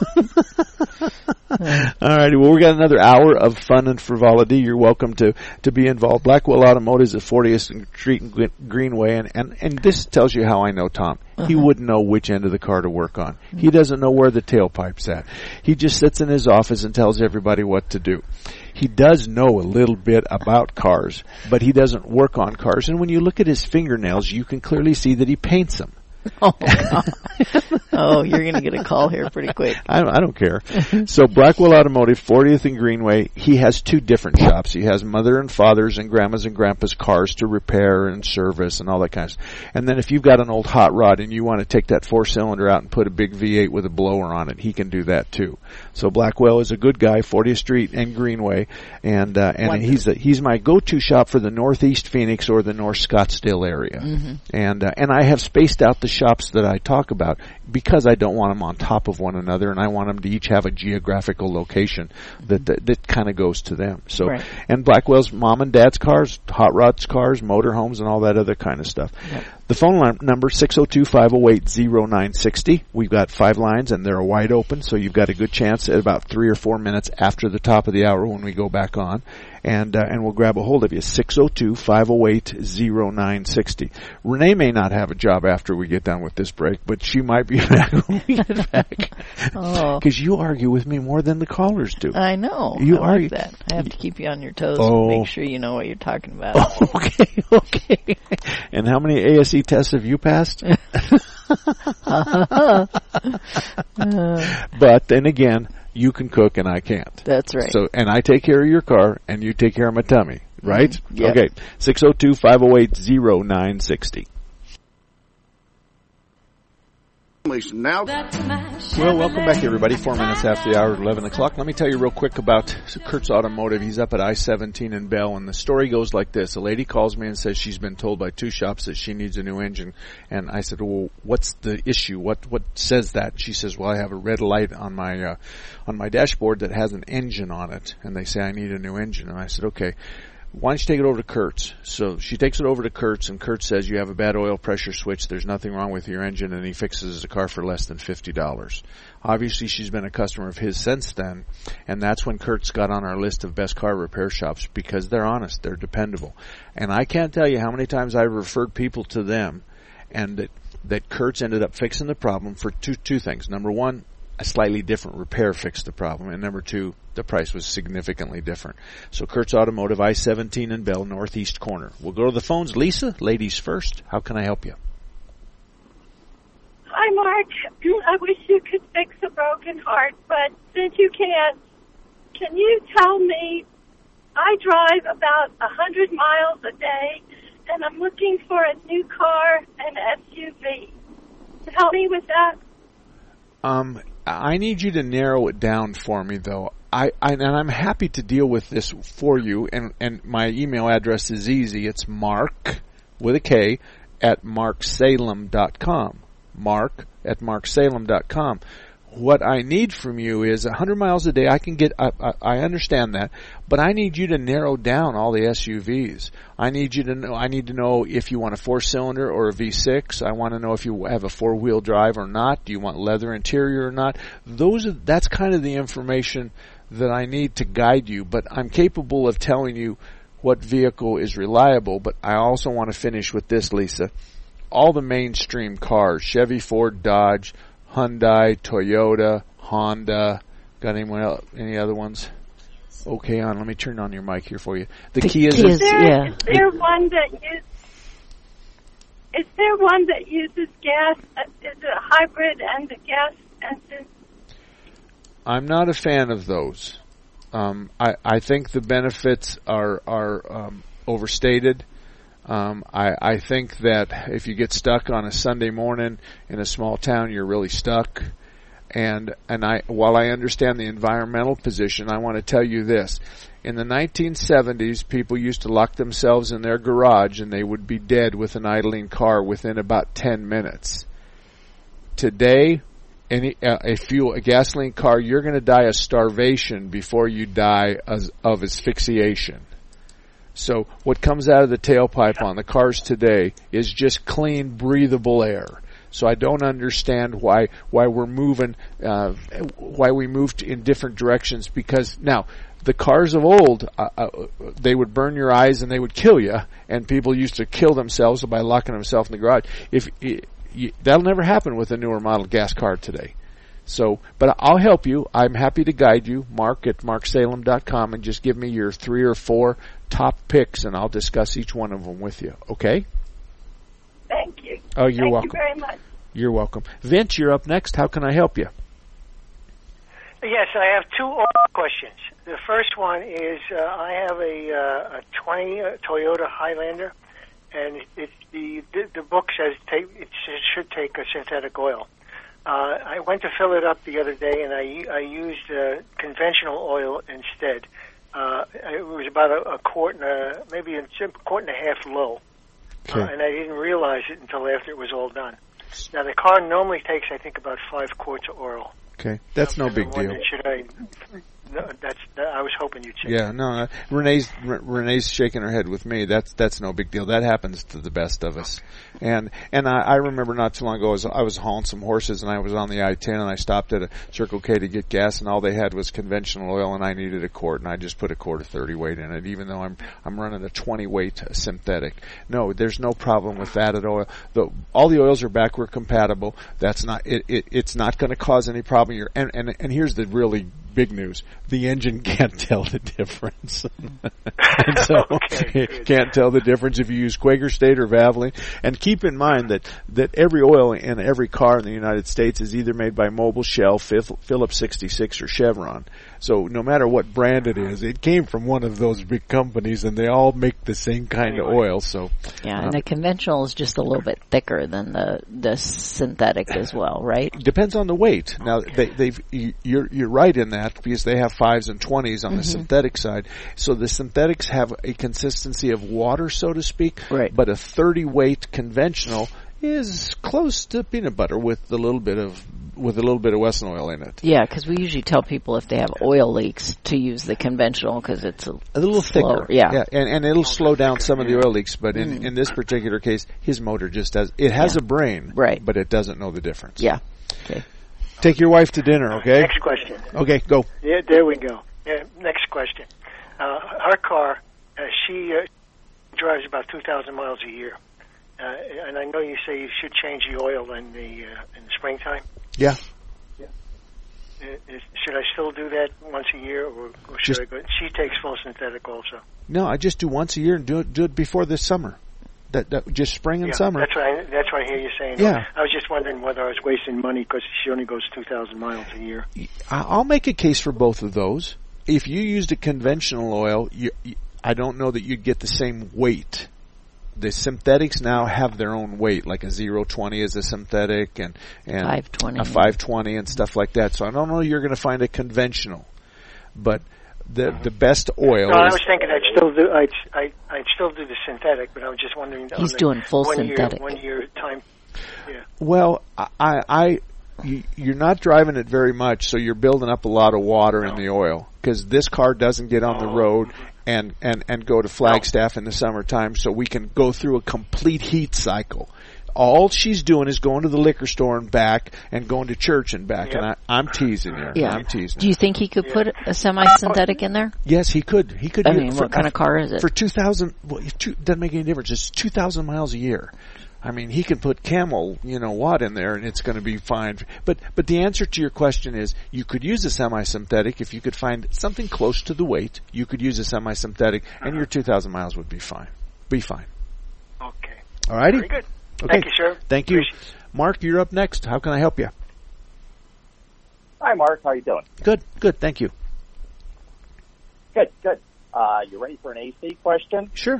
All righty, well we got another hour of fun and frivolity. You're welcome to, to be involved. Blackwell Automotive is at fortieth Street and Gre- Greenway, and, and, and this tells you how I know Tom. He Uh-huh. wouldn't know which end of the car to work on. He doesn't know where the tailpipe's at. He just sits in his office and tells everybody what to do. He does know a little bit about cars, but he doesn't work on cars. And when you look at his fingernails, you can clearly see that he paints them. Oh, God. Oh, you're going to get a call here pretty quick. I don't, I don't care. So Blackwell Automotive, fortieth and Greenway, he has two different shops. He has mother and father's and grandma's and grandpa's cars to repair and service and all that kind of stuff. And then if you've got an old hot rod and you want to take that four cylinder out and put a big V eight with a blower on it, he can do that too. So Blackwell is a good guy, fortieth Street and Greenway, and uh, and Wonderful. he's a, he's my go-to shop for the Northeast Phoenix or the North Scottsdale area. Mhm. And uh, and I have spaced out the shops that I talk about because I don't want them on top of one another, and I want them to each have a geographical location that that, that kind of goes to them. So, Right. and Blackwell's mom and dad's cars, hot rods cars, motorhomes, and all that other kind of stuff. Yep. The phone line number six oh two, five oh eight, oh nine six oh. We've got five lines, and they're wide open, so you've got a good chance at about three or four minutes after the top of the hour when we go back on. And uh, and we'll grab a hold of you, six oh two, five oh eight, oh nine six oh. Renee may not have a job after we get done with this break, but she might be back when we get back. Oh. Because you argue with me more than the callers do. I know. You I are- like that. I have to keep you on your toes Oh. and make sure you know what you're talking about. Oh, okay, okay. And how many A S E tests have you passed? Uh, But then again, you can cook and I can't. That's right. So, and I take care of your car and you take care of my tummy, right? Mhm. Yep. Okay. six oh two, five oh eight, oh nine six oh. Now, Well, welcome back everybody. Four minutes after the hour, eleven o'clock. Let me tell you real quick about Kurtz Automotive. He's up at I seventeen in Bell, and the story goes like this. A lady calls me and says she's been told by two shops that she needs a new engine. And I said, well, what's the issue? What, what says that? She says, well, I have a red light on my, uh, on my dashboard that has an engine on it. And they say I need a new engine. And I said, okay. Why don't you take it over to Kurtz? So she takes it over to Kurtz, and Kurtz says you have a bad oil pressure switch. There's nothing wrong with your engine, and he fixes the car for less than fifty dollars. Obviously, she's been a customer of his since then, and that's when Kurtz got on our list of best car repair shops because they're honest, they're dependable. And I can't tell you how many times I've referred people to them, and that, that Kurtz ended up fixing the problem for two two things. Number one, a slightly different repair fixed the problem, and number two, the price was significantly different. So Kurtz Automotive, I seventeen in Bell, northeast corner. We'll go to the phones. Lisa, ladies first. How can I help you? Hi, Mark. I wish you could fix a broken heart, but since you can't, can you tell me, I drive about a hundred miles a day, and I'm looking for a new car, an S U V. Help me with that. Um, I need you to narrow it down for me, though. I, I and I'm happy to deal with this for you, and, and my email address is easy. It's Mark, with a K, at mark salem dot com. Mark at mark salem dot com. what I need from you is one hundred miles a day. I can get, I, I, I understand that, but I need you to narrow down all the S U Vs. I need you to know, I need to know if you want a four cylinder or a V six. I want to know if you have a four wheel drive or not. Do you want leather interior or not? Those are, that's kind of the information that I need to guide you, but I'm capable of telling you what vehicle is reliable. But I also want to finish with this, Lisa. All the mainstream cars, Chevy, Ford, Dodge, Hyundai, Toyota, Honda. Got anyone else, any other ones? Okay, on. Let me turn on your mic here for you. The, the Kias. Kias Is there, yeah. is there one that uses? Is there one that uses gas? Uh, is it a hybrid and a gas engine? I'm not a fan of those. Um, I, I think the benefits are are um, overstated. Um, I, I think that if you get stuck on a Sunday morning in a small town, you're really stuck. And and I, while I understand the environmental position, I want to tell you this. In the nineteen seventies, people used to lock themselves in their garage and they would be dead with an idling car within about ten minutes. Today, any uh, a fuel, a gasoline car, you're going to die of starvation before you die as, of asphyxiation. So what comes out of the tailpipe on the cars today is just clean, breathable air. So I don't understand why why we're moving, uh, why we moved in different directions. Because now the cars of old, uh, uh, they would burn your eyes and they would kill you, and people used to kill themselves by locking themselves in the garage. If it, you, that'll never happen with a newer model gas car today. So, but I'll help you. I'm happy to guide you. Mark at mark salem dot com, and just give me your three or four top picks, and I'll discuss each one of them with you. Okay? Thank you. Oh, you're Thank welcome. you very much. You're welcome. Vince, you're up next. How can I help you? Yes, I have two questions. The first one is uh, I have a, uh, a twenty uh, Toyota Highlander, and it, the, the the book says take, it should take a synthetic oil. Uh, I went to fill it up the other day, and I, I used uh, conventional oil instead. Uh, it was about a, a quart and a, maybe a quart and a half low, Okay. uh, and I didn't realize it until after it was all done. Now, the car normally takes, I think, about five quarts of oil. Okay, that's no big deal. Should I? No, that's. I was hoping you'd say. Yeah, no. Uh, Renee's R- Renee's shaking her head with me. That's that's no big deal. That happens to the best of us. And and I, I remember not too long ago, I was, I was hauling some horses, and I was on the I ten, and I stopped at a Circle K to get gas, and all they had was conventional oil, and I needed a quart, and I just put a quart of thirty weight in it, even though I'm I'm running a twenty weight synthetic. No, there's no problem with that at all. The, all the oils are backward compatible. That's not it. it it's not going to cause any problem here. And and and here's the really big news. The engine can't tell the difference. And so Okay, it can't tell the difference if you use Quaker State or Valvoline. And keep in mind that, that every oil in every car in the United States is either made by Mobil, Shell, Phillips sixty-six, or Chevron. So no matter what brand it is, it came from one of those big companies, and they all make the same kind of oil. So Yeah, um, and the conventional is just a little bit thicker than the the synthetic as well, right? depends on the weight. Now they, they've you're you're right in that, because they have fives and twenties on Mm-hmm. the synthetic side. So the synthetics have a consistency of water, so to speak. Right. But a thirty weight conventional is close to peanut butter with a little bit of with a little bit of Wesson oil in it. Yeah, because we usually tell people if they have oil leaks to use the conventional because it's a, A little slower. thicker. Yeah. yeah, and and it'll slow down some of the oil leaks. But in in this particular case, his motor just does. It has Yeah. a brain, Right. But it doesn't know the difference. Yeah. Okay. Take your wife to dinner, okay? Next question. Okay, go. Yeah, there we go. Yeah, next question. Uh, her car, uh, she uh, drives about two thousand miles a year, uh, and I know you say you should change the oil in the uh, in the springtime. Yeah. Uh, is, should I still do that once a year, or, or should Just- I go? She takes full synthetic also. No, I just do once a year and do it do it before the summer. That, that just spring and Yeah, summer. That's what I, that's what I hear you saying. Yeah. I was just wondering whether I was wasting money because she only goes two thousand miles a year. I- I'll make a case for both of those. If you used a conventional oil, you, you, I don't know that you'd get the same weight. The synthetics now have their own weight, like a zero twenty is a synthetic, and and five twenty. a five twenty and stuff like that. So I don't know you're going to find a conventional, but the the best oil. No, I is, was thinking I'd still do I'd, I, I'd still do the synthetic, but I was just wondering. He's on the doing full one synthetic. Year, one year time. Yeah. Well, I, I you, you're not driving it very much, so you're building up a lot of water in the oil because this car doesn't get on the road and, and, and go to Flagstaff in the summertime, so we can go through a complete heat cycle. All she's doing is going to the liquor store and back and going to church and back. Yep. And I, I'm teasing her. Yeah. I'm teasing Do you think he could put a semi-synthetic in there? Yes, he could. He could. I mean, for, what kind of car is it? For two thousand, well, two, doesn't make any difference. It's two thousand miles a year. I mean, he can put Camel, you know, what in there, and it's going to be fine. But but the answer to your question is, you could use a semi-synthetic if you could find something close to the weight. You could use a semi-synthetic, and your two thousand miles would be fine. Be fine. Okay. All righty. Very good. Okay. Thank you, sir. Thank you. Mark, you're up next. How can I help you? Hi, Mark. How are you doing? Good. Good. Thank you. Good. Good. Uh, you ready for an A C question? Sure.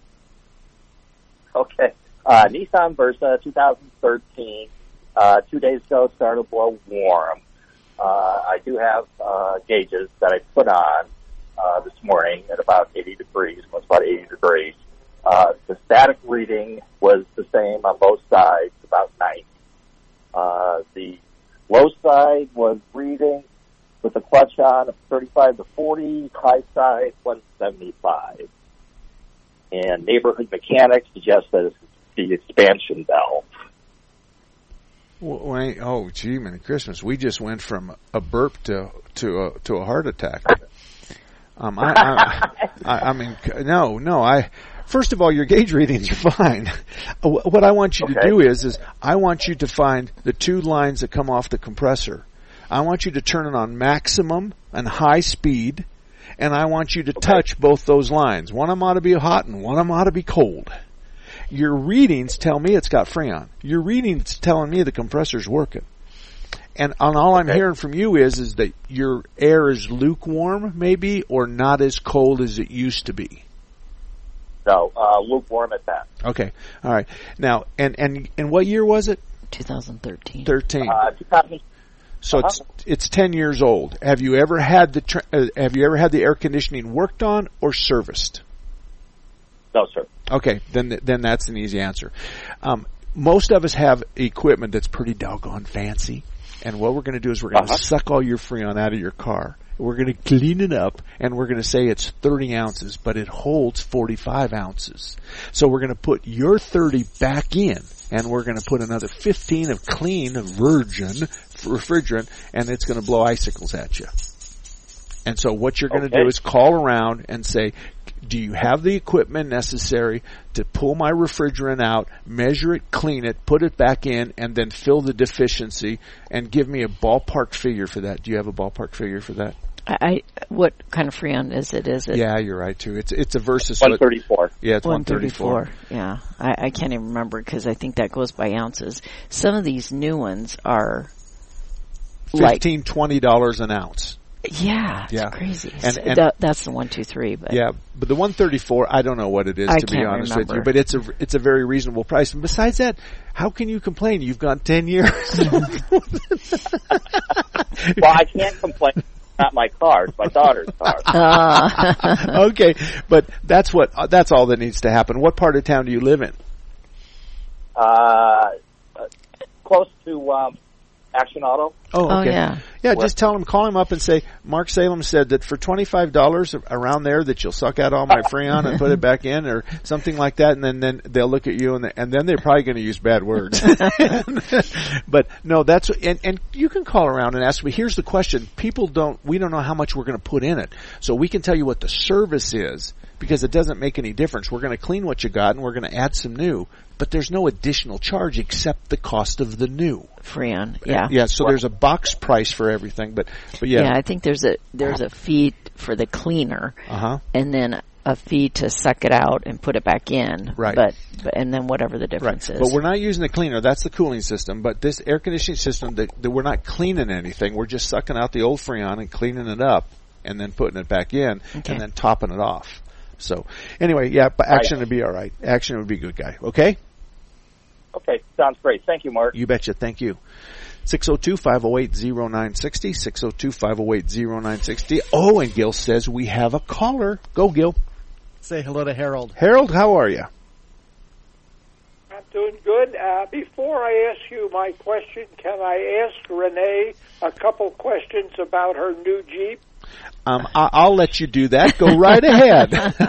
Okay. Uh, Nissan Versa twenty thirteen. Uh, two days ago started to blow warm. Uh, I do have uh, gauges that I put on uh, this morning at about eighty degrees. It was about eighty degrees. Uh, the static reading was the same on both sides, about ninety. Uh, the low side was reading with the clutch on of thirty-five to forty, high side one seventy-five. And neighborhood mechanics suggest that it's the expansion valve. Well, I, oh, gee, Merry Christmas! We just went from a burp to to a to a heart attack. Um, I, I, I, I mean, no, no, I. First of all, your gauge readings are fine. What I want you okay. to do is, is I want you to find the two lines that come off the compressor. I want you to turn it on maximum and high speed, and I want you to okay. touch both those lines. One of them ought to be hot and one of them ought to be cold. Your readings tell me it's got Freon. Your readings telling me the compressor's working. And on all I'm okay. hearing from you is, is that your air is lukewarm, maybe, or not as cold as it used to be. No, uh, lukewarm at that. Okay, all right. Now, and and and what year was it? twenty thirteen. Thirteen. Uh, two thousand. So uh-huh. it's it's ten years old. Have you ever had the tra- uh, Have you ever had the air conditioning worked on or serviced? No, sir. Okay, then then that's an easy answer. Um, most of us have equipment that's pretty doggone fancy, and what we're going to do is we're going to uh-huh. suck all your Freon out of your car. We're going to clean it up, and we're going to say it's thirty ounces, but it holds forty-five ounces. So we're going to put your thirty back in, and we're going to put another fifteen of clean, virgin refrigerant, and it's going to blow icicles at you. And so what you're going to okay. do is call around and say, do you have the equipment necessary to pull my refrigerant out, measure it, clean it, put it back in, and then fill the deficiency, and give me a ballpark figure for that? Do you have a ballpark figure for that? I, what kind of Freon is it? Is it? Yeah, you're right too. It's it's a Versus one thirty-four. Yeah, it's one thirty-four. Yeah, I, I can't even remember because I think that goes by ounces. Some of these new ones are fifteen, like, twenty dollars an ounce. Yeah, it's yeah. crazy. And, so and that, that's the one two three. But yeah, but the one thirty-four, I don't know what it is I to be honest remember. with you. But it's a it's a very reasonable price. And besides that, how can you complain? You've gone ten years. Well, I can't complain. Not my car; it's my daughter's car. Uh. Okay, but that's what uh, that's all that needs to happen. What part of town do you live in? Uh, uh close to um, Action Auto. Oh, okay. Oh, yeah. Yeah, just tell him, call him up and say, Mark Salem said that for twenty-five dollars around there that you'll suck out all my Freon and put it back in or something like that, and then, then they'll look at you and, and then they're probably going to use bad words. But no, that's, and, and you can call around and ask me, here's the question, people don't, we don't know how much we're going to put in it. So we can tell you what the service is because it doesn't make any difference. We're going to clean what you got and we're going to add some new. But there's no additional charge except the cost of the new Freon. Yeah, yeah. So there's a box price for everything, but but yeah, yeah. I think there's a there's a fee for the cleaner, uh-huh. and then a fee to suck it out and put it back in. Right. But, but and then whatever the difference right. is. But we're not using the cleaner. That's the cooling system. But this air conditioning system, that, that we're not cleaning anything. We're just sucking out the old Freon and cleaning it up, and then putting it back in, okay. and then topping it off. So anyway, yeah. But Action would be all right. Action would be a good guy. Okay. Okay, sounds great. Thank you, Mark. You betcha. Thank you. six oh two, five oh eight, oh nine six oh, six oh two, five oh eight, oh nine six oh. Oh, and Gil says we have a caller. Go, Gil. Say hello to Harold. Harold, how are you? Not Doing good. Uh, before I ask you my question, can I ask Renee a couple questions about her new Jeep? Um, I- I'll let you do that. Go right ahead.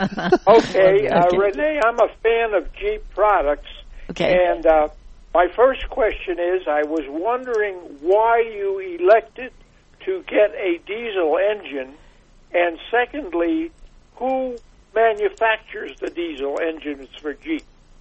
Okay, uh, Renee, I'm a fan of Jeep products. Okay. And uh, my first question is, I was wondering why you elected to get a diesel engine, and secondly, who manufactures the diesel engines for Jeep?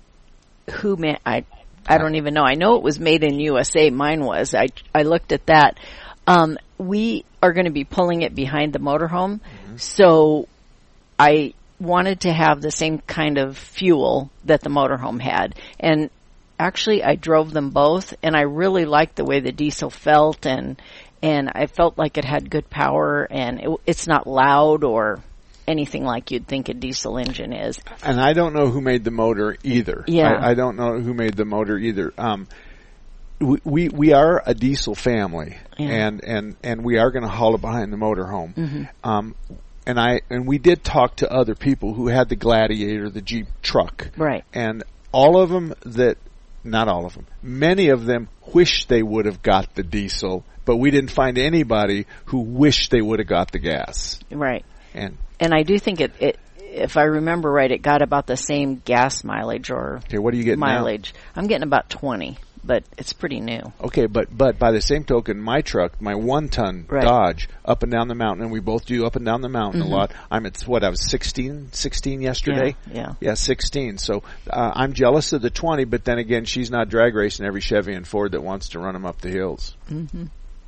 Who man? I I don't even know. I know it was made in U S A. Mine was. I I looked at that. Um, we are going to be pulling it behind the motorhome, mm-hmm. so I wanted to have the same kind of fuel that the motorhome had. And actually, I drove them both, and I really liked the way the diesel felt, and and I felt like it had good power, and it, it's not loud or anything like you'd think a diesel engine is. And I don't know who made the motor either. Yeah. I, I don't know who made the motor either. Um, we, we we are a diesel family, yeah. and, and, and we are going to haul it behind the motorhome. Mm-hmm. Um, and I and we did talk to other people who had the Gladiator, the Jeep truck, right? And all of them that, not all of them, many of them wish they would have got the diesel, but we didn't find anybody who wished they would have got the gas, right? And and I do think it, it, if I remember right, it got about the same gas mileage or okay. What are you getting mileage? now? I'm getting about twenty, but it's pretty new. Okay, but but by the same token, my truck, my one-ton right. Dodge, up and down the mountain, and we both do up and down the mountain mm-hmm. a lot. I'm at what I was sixteen, sixteen yesterday. Yeah, yeah, yeah sixteen. So uh, I'm jealous of the twenty, but then again, she's not drag racing every Chevy and Ford that wants to run them up the hills. Mm-hmm.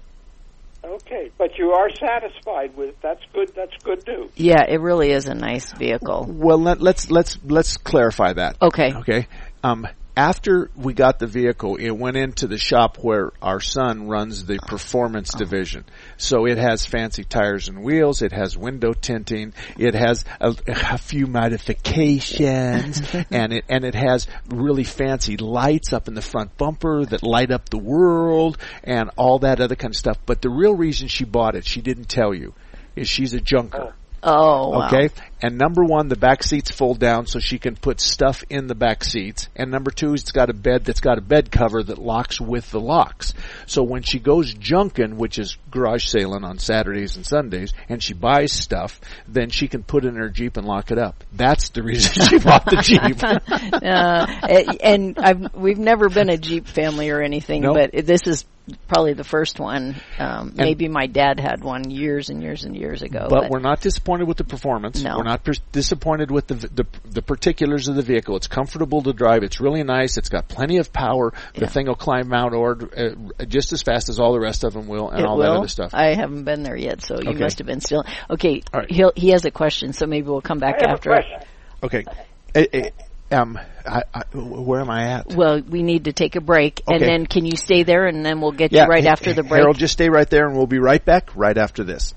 Okay, but you are satisfied with it. That's good. That's good news. Yeah, it really is a nice vehicle. Well, let, let's let's let's clarify that. Okay. Okay. Um, after we got the vehicle, it went into the shop where our son runs the performance oh. division. So it has fancy tires and wheels. It has window tinting. It has a, a few modifications, and it and it has really fancy lights up in the front bumper that light up the world and all that other kind of stuff. But the real reason she bought it, she didn't tell you, is she's a junker. Oh. Oh, wow. Okay. And number one, the back seats fold down so she can put stuff in the back seats. And number two, it's got a bed that's got a bed cover that locks with the locks. So when she goes junking, which is garage sailing on Saturdays and Sundays, and she buys stuff, then she can put it in her Jeep and lock it up. That's the reason she bought the Jeep. uh, and I've, we've never been a Jeep family or anything, nope. but this is probably the first one. Um, maybe my dad had one years and years and years ago. But, but we're not disappointed with the performance. No. We're not per- disappointed with the, the the particulars of the vehicle. It's comfortable to drive. It's really nice. It's got plenty of power. The yeah. thing will climb Mount Ord uh, just as fast as all the rest of them will, and it all will? that other stuff. I haven't been there yet, so you okay. must have been still. Okay, right. he'll, he has a question, so maybe we'll come back I have after. A question. Okay. It, it, um, I, I, where am I at? Well, we need to take a break, okay. and then can you stay there, and then we'll get yeah, you right H- after the break? Harold, just stay right there, and we'll be right back right after this.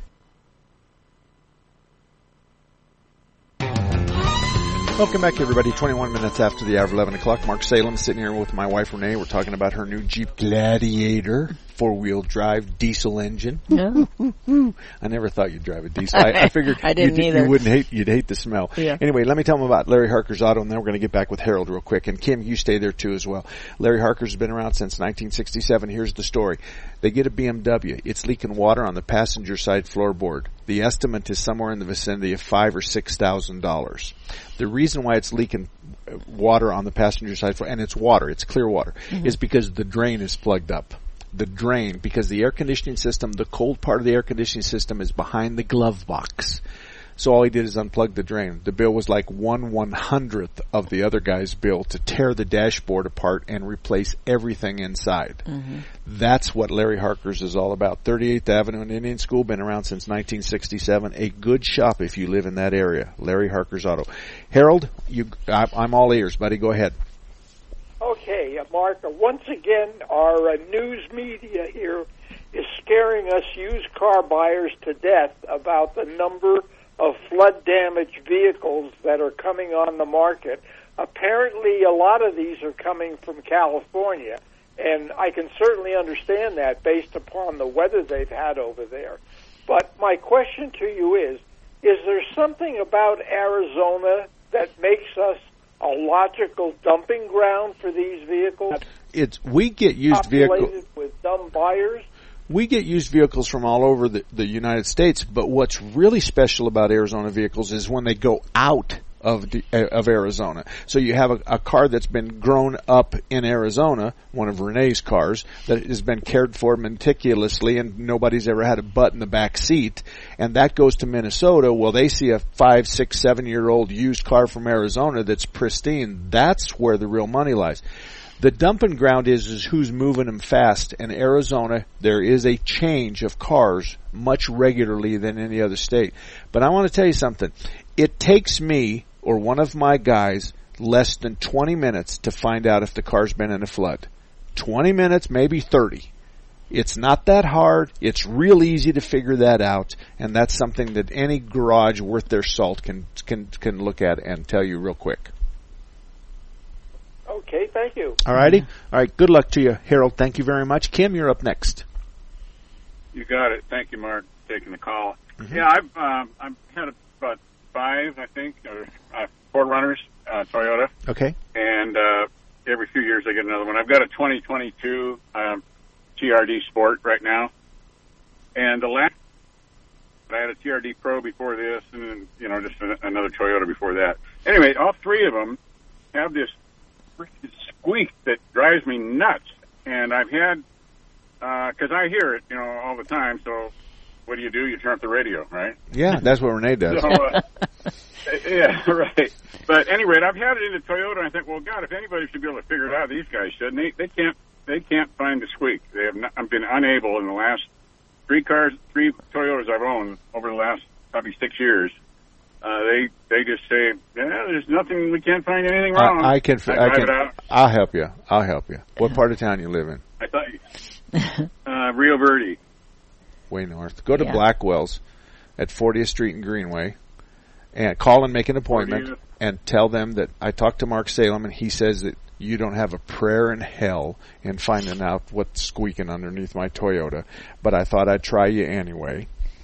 Welcome back, everybody. twenty-one minutes after the hour of eleven o'clock. Mark Salem sitting here with my wife, Renee. We're talking about her new Jeep Gladiator, four-wheel drive, diesel engine. Yeah. I never thought you'd drive a diesel. I, I figured I didn't you'd, either. you wouldn't hate, you'd hate the smell. Yeah. Anyway, let me tell them about Larry Harker's Auto, and then we're going to get back with Harold real quick. And Kim, you stay there too as well. Larry Harker's been around since nineteen sixty-seven. Here's the story. They get a B M W. It's leaking water on the passenger side floorboard. The estimate is somewhere in the vicinity of five or six thousand dollars. The reason why it's leaking water on the passenger side floor, and it's water, it's clear water, mm-hmm. is because the drain is plugged up. The drain, because the air conditioning system, the cold part of the air conditioning system is behind the glove box. So all he did is unplug the drain. The bill was like one one hundredth of the other guy's bill to tear the dashboard apart and replace everything inside. Mm-hmm. That's what Larry Harker's is all about. thirty-eighth Avenue and Indian School, been around since nineteen sixty-seven. A good shop if you live in that area. Larry Harker's Auto. Harold, you, I, I'm all ears, buddy. Go ahead. Okay, uh, Mark, uh, once again, our uh, news media here is scaring us used car buyers to death about the number of flood-damaged vehicles that are coming on the market. Apparently, a lot of these are coming from California, and I can certainly understand that based upon the weather they've had over there. But my question to you is, is there something about Arizona that makes us a logical dumping ground for these vehicles? It's we get used vehicles Populated with dumb buyers? We get used vehicles from all over the, the United States, but what's really special about Arizona vehicles is when they go out of the, of Arizona. So you have a, a car that's been grown up in Arizona, one of Renee's cars, that has been cared for meticulously and nobody's ever had a butt in the back seat, and that goes to Minnesota. Well, they see a five, six, seven year old used car from Arizona that's pristine. That's where the real money lies. The dumping ground is, is who's moving them fast. In Arizona, there is a change of cars much regularly than any other state. But I want to tell you something. It takes me or one of my guys less than twenty minutes to find out if the car's been in a flood. twenty minutes, maybe thirty. It's not that hard. It's real easy to figure that out. And that's something that any garage worth their salt can can can look at and tell you real quick. Okay, thank you. All righty. All right, good luck to you, Harold. Thank you very much. Kim, you're up next. You got it. Thank you, Mark, for taking the call. Mm-hmm. Yeah, I've um, I've had about five, I think, or uh, four runners, uh, Toyota. Okay. And uh, every few years I get another one. I've got a twenty twenty-two um, T R D Sport right now. And the last, I had a T R D Pro before this, and you know, just a, another Toyota before that. Anyway, all three of them have this freaking squeak that drives me nuts. And I've had, because uh, I hear it, you know, all the time. So what do you do? You turn up the radio, right? Yeah, that's what Renee does. So, uh, yeah, right. But anyway, I've had it in the Toyota, and I think, well, God, if anybody should be able to figure it out, these guys should. And they, they can't. They can't find the squeak. They have not, I've been unable in the last three cars, three Toyotas I've owned over the last probably six years. Uh, they they just say, yeah, there's nothing. We can't find anything wrong. I, I can. I, I drive can. it out. I'll help you. I'll help you. What part of town you live in? I thought you, uh, Rio Verde. Way north. Go to Yeah. Blackwell's at fortieth Street and Greenway, and call and make an appointment, fortieth and tell them that I talked to Mark Salem, and he says that you don't have a prayer in hell in finding out what's squeaking underneath my Toyota, but I thought I'd try you anyway.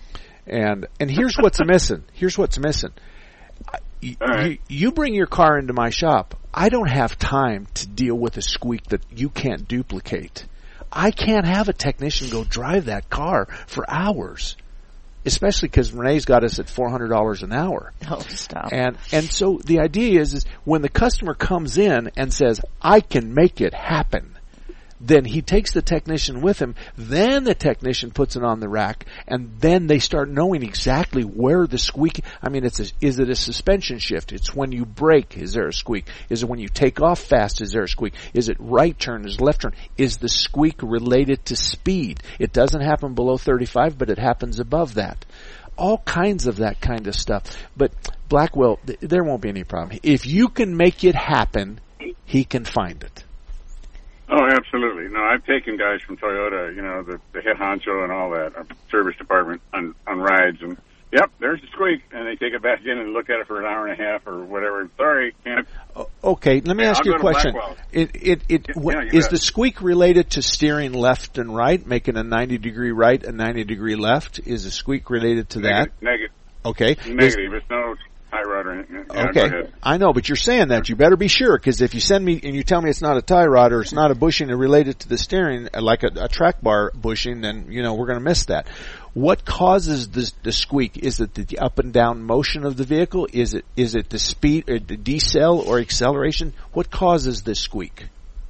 And and here's what's missing. Here's what's missing. You, right. you, you bring your car into my shop. I don't have time to deal with a squeak that you can't duplicate. I can't have a technician go drive that car for hours, especially because Renee's got us at four hundred dollars an hour. Oh, stop. And and so the idea is, is when the customer comes in and says, I can make it happen, then he takes the technician with him, then the technician puts it on the rack, and then they start knowing exactly where the squeak, I mean, it's a, is it a suspension shift? It's when you brake, is there a squeak? Is it when you take off fast, is there a squeak? Is it right turn, is it left turn? Is the squeak related to speed? It doesn't happen below thirty-five, but it happens above that. All kinds of that kind of stuff. But Blackwell, th- there won't be any problem. If you can make it happen, he can find it. Oh, absolutely. No, I've taken guys from Toyota, you know, the, the head honcho and all that, uh, service department on, on rides, and yep, there's the squeak, and they take it back in and look at it for an hour and a half or whatever. Sorry, can't. Okay, let me Yeah, ask I'll you go a to question. Blackwell. It, it, it, Yeah, wh- yeah, you is bet. the squeak related to steering left and right, making a ninety degree right, a ninety degree left? Is the squeak related to that? Negative. Okay. Is- Negative. It's no tie rod or anything. Yeah, go Okay, ahead. I know, but you're saying that. You better be sure, because if you send me and you tell me it's not a tie rod or it's not a bushing related to the steering, like a, a track bar bushing, then you know we're going to miss that. What causes the, the squeak? Is it the up and down motion of the vehicle? Is it is it the speed, or the decel, or acceleration? What causes this squeak?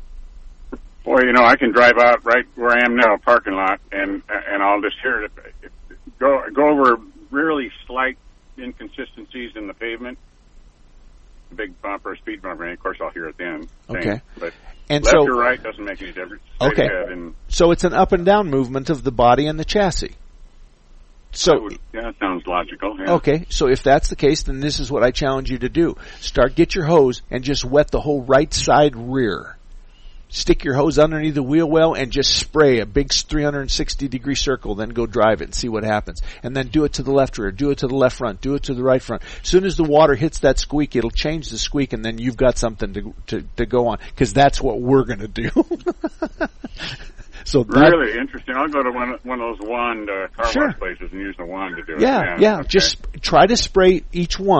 Boy, you know, I can drive out right where I am now, parking lot, and and I'll just hear it go go over really slight inconsistencies in the pavement, a big bump or a speed bump, and of course I'll hear it then. Okay. But And left so- or right doesn't make any difference. Straight Okay. ahead and So it's an up and down movement of the body and the chassis. So yeah, that sounds logical. Yeah. okay, so if that's the case, then this is what I challenge you to do. Start, get your hose and just wet the whole right side rear. Stick your hose underneath the wheel well and just spray a big three hundred sixty degree circle, then go drive it and see what happens. And then do it to the left rear, do it to the left front, do it to the right front. As soon as the water hits that squeak, it'll change the squeak, and then you've got something to to, to go on, because that's what we're going to do. So that, Really interesting. I'll go to one one of those wand uh, car Sure. wash places and use the wand to do it. Yeah, yeah. okay. Just try to spray each one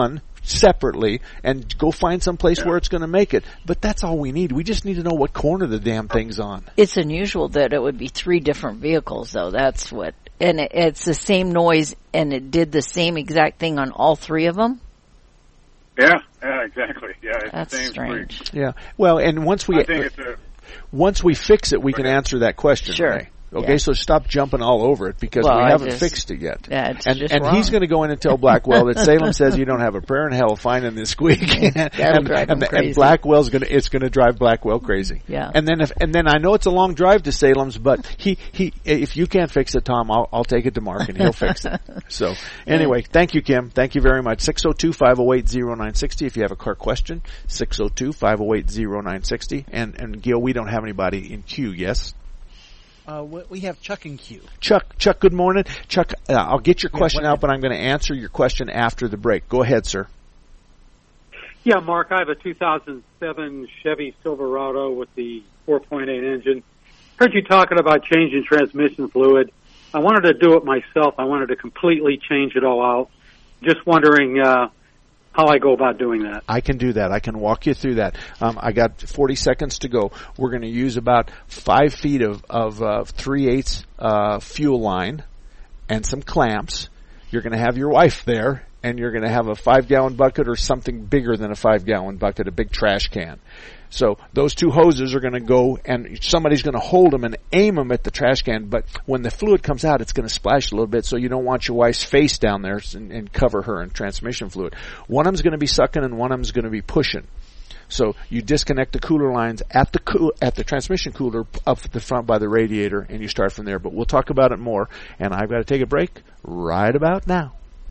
separately and go find some place yeah. where it's going to make it. But that's all we need. We just need to know what corner the damn thing's on. It's unusual that it would be three different vehicles, though. That's what, and it, it's the same noise, and it did the same exact thing on all three of them. Yeah, yeah, exactly. Yeah, it's That's the same strange. freak. Yeah. Well, and once we I think it's a, once we fix it, we can answer that question. Sure. Ray. Okay, yeah. so stop jumping all over it because well, we I haven't just, fixed it yet. Yeah, it's and just and wrong. he's going to go in and tell Blackwell that Salem says you don't have a prayer in hell finding this squeak. and, That'll drive him and, crazy. and Blackwell's going to it's going to drive Blackwell crazy. Yeah. And then if and then I know it's a long drive to Salem's, but he he if you can't fix it, Tom, I'll I'll take it to Mark and he'll fix it. So anyway, thank you, Kim. Thank you very much. six oh two, five oh eight, oh nine six oh if you have a car question. six oh two, five oh eight, oh nine six oh. And and Gil, we don't have anybody in queue. Yes. Uh, we have Chuck in queue. Chuck, Chuck, good morning. Chuck, uh, I'll get your question yeah, out, but I'm going to answer your question after the break. Go ahead, sir. Yeah, Mark, I have a two thousand seven Chevy Silverado with the four point eight engine. Heard you talking about changing transmission fluid. I wanted to do it myself. I wanted to completely change it all out. Just wondering uh, how I go about doing that. I can do that. I can walk you through that. Um, I got forty seconds to go. We're going to use about five feet of, of uh, three eighths uh, fuel line and some clamps. You're going to have your wife there, and you're going to have a five-gallon bucket or something bigger than a five-gallon bucket, a big trash can. So those two hoses are going to go, and somebody's going to hold them and aim them at the trash can. But when the fluid comes out, it's going to splash a little bit, so you don't want your wife's face down there and, and cover her in transmission fluid. One of them's going to be sucking, and one of them's going to be pushing. So you disconnect the cooler lines at the cool, at the transmission cooler up at the front by the radiator, and you start from there. But we'll talk about it more, and I've got to take a break right about now.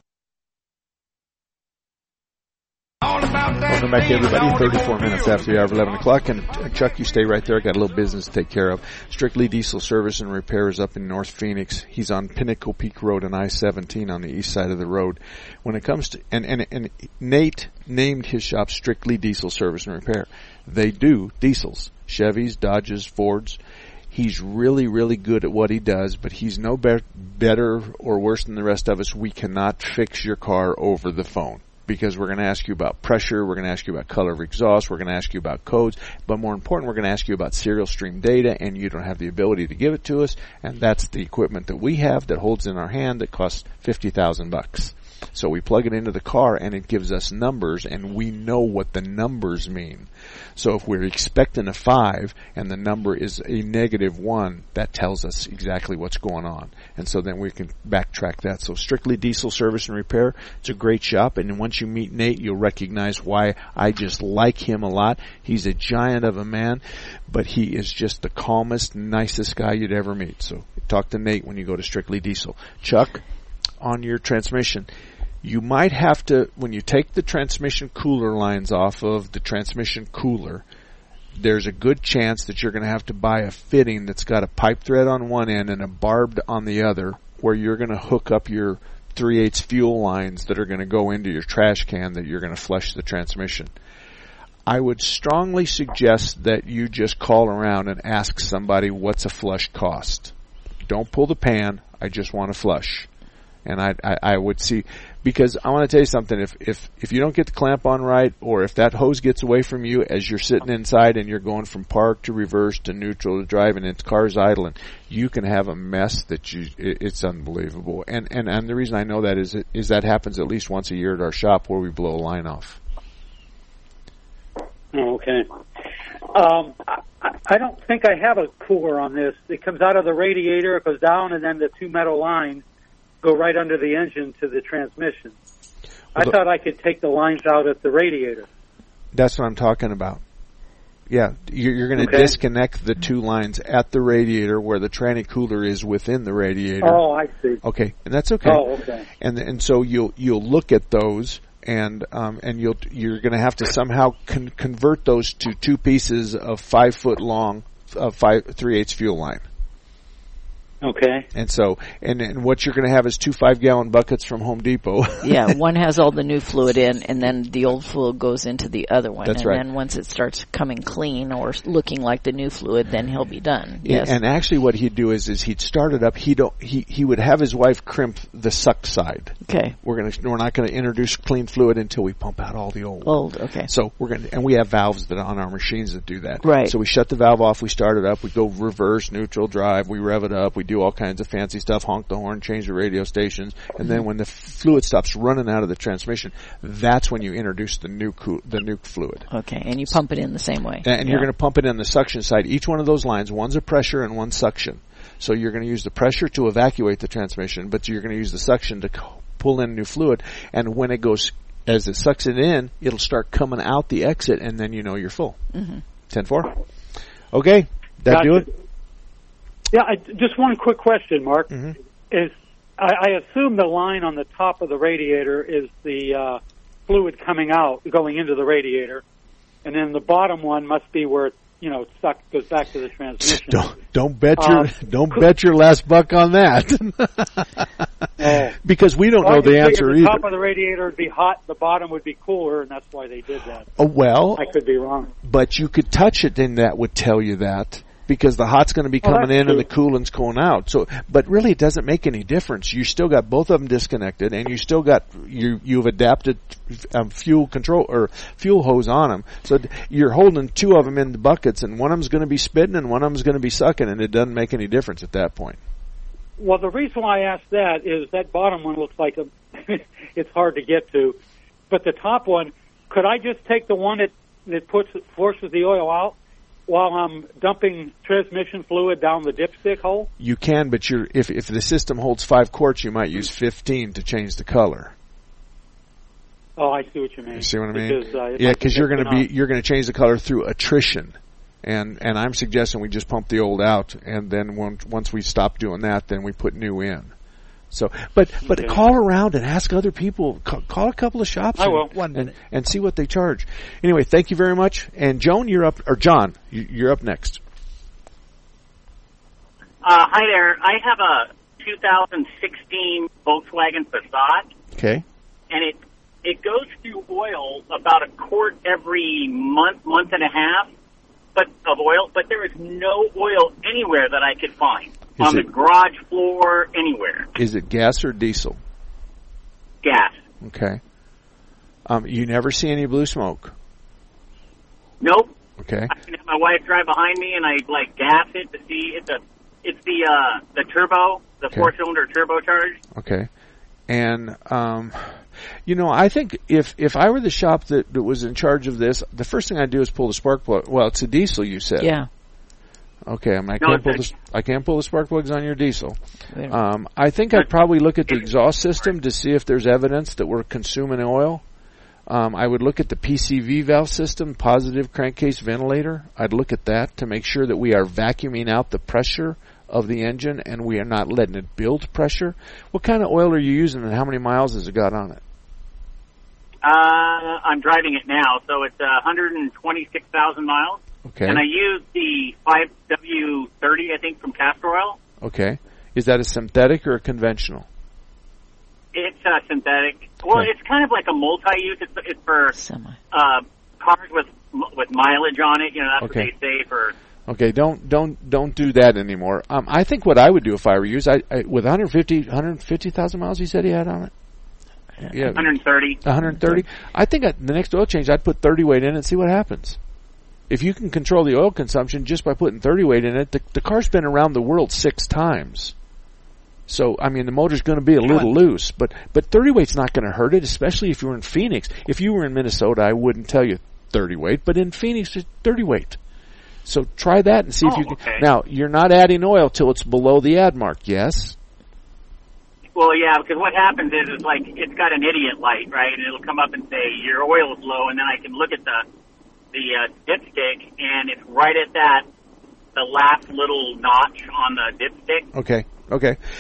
Welcome back, everybody. thirty-four minutes after the hour of eleven o'clock. And uh, Chuck, you stay right there. I got a little business to take care of. Strictly Diesel Service and Repairs up in North Phoenix. He's on Pinnacle Peak Road and I seventeen on the east side of the road. When it comes to, and, and, and Nate named his shop Strictly Diesel Service and Repair. They do diesels, Chevys, Dodges, Fords. He's really, really good at what he does, but he's no be- better or worse than the rest of us. We cannot fix your car over the phone, because we're going to ask you about pressure, we're going to ask you about color of exhaust, we're going to ask you about codes, but more important, we're going to ask you about serial stream data, and you don't have the ability to give it to us, and that's the equipment that we have that holds in our hand that costs fifty thousand bucks. So we plug it into the car, and it gives us numbers, and we know what the numbers mean. So if we're expecting a five and the number is a negative one, that tells us exactly what's going on. And so then we can backtrack that. So Strictly Diesel Service and Repair, it's a great shop. And once you meet Nate, you'll recognize why I just like him a lot. He's a giant of a man, but he is just the calmest, nicest guy you'd ever meet. So talk to Nate when you go to Strictly Diesel. Chuck, on your transmission, you might have to, when you take the transmission cooler lines off of the transmission cooler, there's a good chance that you're going to have to buy a fitting that's got a pipe thread on one end and a barbed on the other, where you're going to hook up your three eighths fuel lines that are going to go into your trash can that you're going to flush the transmission. I would strongly suggest that you just call around and ask somebody what's a flush cost. Don't pull the pan. I just want to flush. And I, I, I would see, because I want to tell you something, if, if, if you don't get the clamp on right, or if that hose gets away from you as you're sitting inside and you're going from park to reverse to neutral to drive and the car's idling, you can have a mess that you, it, it's unbelievable. And, and, and the reason I know that is, is that happens at least once a year at our shop where we blow a line off. Oh, okay. Um, I, I don't think I have a cooler on this. It comes out of the radiator, it goes down, and then the two metal lines go right under the engine to the transmission. I thought I could take the lines out at the radiator. That's what I'm talking about. Yeah, you're, you're going to okay. disconnect the two lines at the radiator where the tranny cooler is within the radiator. Oh, I see. Okay, and that's okay. Oh, okay. And and so you'll you'll look at those, and um and you'll you're going to have to somehow con- convert those to two pieces of five foot long, of five three eighths fuel line. Okay. And so, and, and what you're going to have is two five-gallon buckets from Home Depot. Yeah, one has all the new fluid in, and then the old fluid goes into the other one. That's and right. And then once it starts coming clean or looking like the new fluid, then he'll be done. Yes. And actually what he'd do is, is he'd start it up. He'd, he, he would have his wife crimp the suck side. Okay. We're going to, we're not going to introduce clean fluid until we pump out all the old. Old, okay. So we're going to, and we have valves that on our machines that do that. Right. So we shut the valve off, we start it up, we go reverse, neutral, drive, we rev it up, we do all kinds of fancy stuff, honk the horn, change the radio stations, and then when the fluid stops running out of the transmission, that's when you introduce the new co- the new fluid. Okay, and you pump it in the same way. And, and yeah. you're going to pump it in the suction side. Each one of those lines, one's a pressure and one's suction. So you're going to use the pressure to evacuate the transmission, but you're going to use the suction to co- pull in new fluid, and when it goes, as it sucks it in, it'll start coming out the exit, and then you know you're full. Mm-hmm. ten four. Okay, that Gotcha. do it? Yeah, I, just one quick question, Mark. Mm-hmm. Is I, I assume the line on the top of the radiator is the uh, fluid coming out, going into the radiator, and then the bottom one must be where it, you know, it suck, goes back to the transmission. Don't don't bet your Um, don't bet your last buck on that. Oh. Because we don't Well, I know the just answer figured the top either. of the radiator would be hot, the bottom would be cooler, and that's why they did that. Oh, well, I could be wrong. but you could touch it, and that would tell you that. Because the hot's going to be Oh, coming that's in and true. the cooling's going out. So, but really, it doesn't make any difference. You still got both of them disconnected, and you still got you you've adapted um, fuel control or fuel hose on them. So th- you're holding two of them in the buckets, and one of them's going to be spitting, and one of them's going to be sucking, and it doesn't make any difference at that point. Well, the reason why I asked that is that bottom one looks like a it's hard to get to, but the top one, could I just take the one that that puts forces the oil out while I'm dumping transmission fluid down the dipstick hole? You can, but you're if if the system holds five quarts, you might use fifteen to change the color. Oh, I see what you mean. You see what I mean? Because, uh, it yeah, might because be you're going to mixing be you're going to change the color through attrition, and and I'm suggesting we just pump the old out, and then once once we stop doing that, then we put new in. So, but but Okay. call around and ask other people. Call, call a couple of shops. I and, will. One minute. and, and see what they charge. Anyway, thank you very much. And Joan, you're up, or John, you- you're up next. Uh, hi there. I have a two thousand sixteen Volkswagen Passat, Okay. and it it goes through oil about a quart every month, month and a half, but of oil. But there is no oil anywhere that I could find Is on it- the garage floor, anywhere. Is it gas or diesel? Gas. Okay. Um, you never see any blue smoke. Nope. Okay. I can have my wife drive behind me, and I like gas it to see it's a it's the uh, the turbo, the Okay. four cylinder turbocharged. Okay. And, um, you know, I think if, if I were the shop that, that was in charge of this, the first thing I'd do is pull the spark plug. Well, it's a diesel, you said. Yeah. Okay, I, mean, I No, can't pull it's the I can't pull the spark plugs on your diesel. Wait a minute. Um, I think I'd probably look at the exhaust system to see if there's evidence that we're consuming oil. Um, I would look at the P C V valve system, positive crankcase ventilator. I'd look at that to make sure that we are vacuuming out the pressure of the engine and we are not letting it build pressure. What kind of oil are you using and how many miles has it got on it? Uh, I'm driving it now, so it's uh, one hundred twenty-six thousand miles. Okay. And I use the five W thirty, I think, from Castor Oil. Okay. Is that a synthetic or a conventional? It's uh, synthetic. Well, Okay. it's kind of like a multi-use. It's, it's for Semi. uh, cars with with mileage on it. You know, that's Okay. what they say for. Okay, don't don't don't do that anymore. Um, I think what I would do if I were you is I, I with one hundred fifty one hundred fifty thousand miles you said he had on it. Yeah, one hundred thirty. one hundred thirty. I think I, the next oil change I'd put thirty weight in it and see what happens. If you can control the oil consumption just by putting thirty weight in it, the, the car's been around the world six times. So, I mean, the motor's going to be a little loose, but, but thirty weight's not going to hurt it, especially if you were in Phoenix. If you were in Minnesota, I wouldn't tell you thirty weight, but in Phoenix, it's thirty weight. So try that and see Oh, if you can. okay. Now, you're not adding oil till it's below the ad mark, yes? Well, yeah, because what happens is, it's like it's got an idiot light, right? And it'll come up and say your oil is low, and then I can look at the the uh, dipstick, and it's right at that the last little notch on the dipstick. Okay, okay.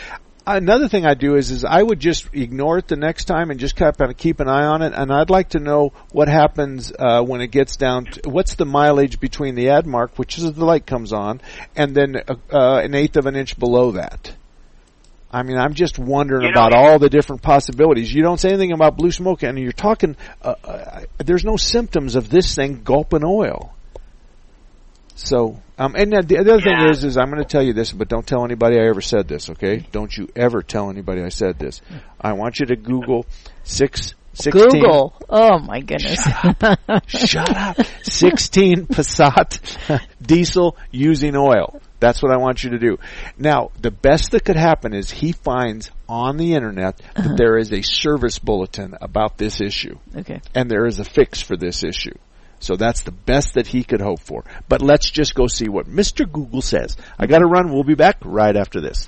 another thing I do is, is I would just ignore it the next time and just kind of keep an eye on it. And I'd like to know what happens uh, when it gets down to, what's the mileage between the ad mark, which is the light comes on, and then uh, uh, an eighth of an inch below that. I mean, I'm just wondering you know, about all the different possibilities. You don't say anything about blue smoke, and you're talking, uh, uh, there's no symptoms of this thing gulping oil. So, um, and the other thing yeah. is, is I'm going to tell you this, but don't tell anybody I ever said this, okay? Don't you ever tell anybody I said this. I want you to Google six, sixteen. Google. Oh my goodness. Shut up. Shut up. sixteen Passat diesel using oil. That's what I want you to do. Now, the best that could happen is he finds on the internet that uh-huh. there is a service bulletin about this issue. Okay. And there is a fix for this issue. So that's the best that he could hope for. But let's just go see what Mister Google says. I got to run. We'll be back right after this.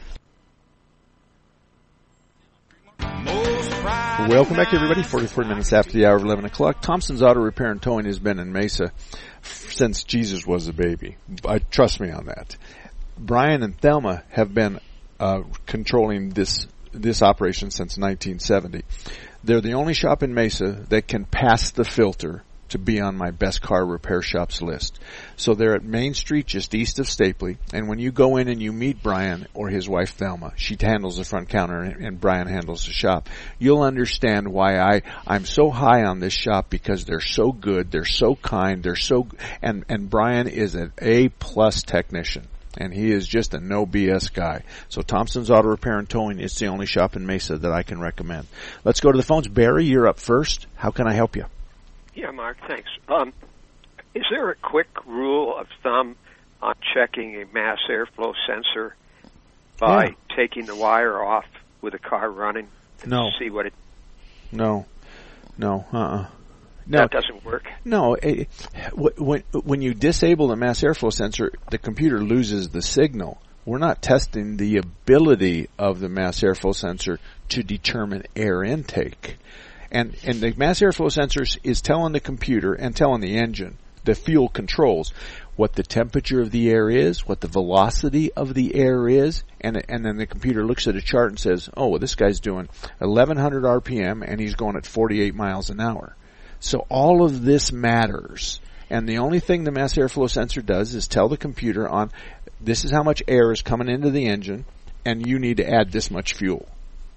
Welcome back, everybody. forty-four minutes after the hour of eleven o'clock. Thompson's Auto Repair and Towing has been in Mesa since Jesus was a baby. I, trust me on that. Brian and Thelma have been uh, controlling this this operation since nineteen seventy. They're the only shop in Mesa that can pass the filter to be on my best car repair shops list. So they're at Main Street, just east of Stapley, and when you go in and you meet Brian or his wife Thelma, she handles the front counter and, and Brian handles the shop, you'll understand why I, I'm so high on this shop, because they're so good, they're so kind, they're so, and, and Brian is an A-plus technician. And he is just a no B S guy. So Thompson's Auto Repair and Towing is the only shop in Mesa that I can recommend. Let's go to the phones. Barry, you're up first. How can I help you? Yeah, Mark, thanks. Um, is there a quick rule of thumb on checking a mass airflow sensor by yeah. taking the wire off with a car running and no. see what it... No. No. Uh-uh. No, that doesn't work. No, it, when when you disable the mass airflow sensor, the computer loses the signal. We're not testing the ability of the mass airflow sensor to determine air intake. And and the mass airflow sensor is telling the computer and telling the engine, the fuel controls, what the temperature of the air is, what the velocity of the air is, and and then the computer looks at a chart and says, oh, well, this guy's doing eleven hundred R P M and he's going at forty-eight miles an hour. So all of this matters. And the only thing the mass airflow sensor does is tell the computer on, this is how much air is coming into the engine, and you need to add this much fuel.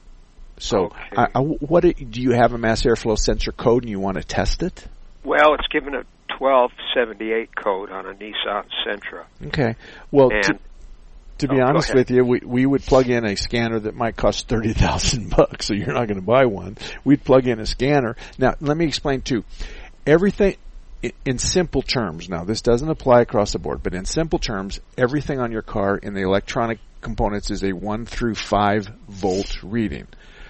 So, okay. I, I, what do you have a mass airflow sensor code, and you want to test it? Well, it's given a twelve seventy-eight code on a Nissan Sentra. Okay. Well, and, to, to be oh, honest with you, we we would plug in a scanner that might cost thirty thousand bucks. So you're not going to buy one. We'd plug in a scanner. Now, let me explain too. Everything in simple terms. Now, this doesn't apply across the board, but in simple terms, everything on your car in the electronic components is a one through five volt reading.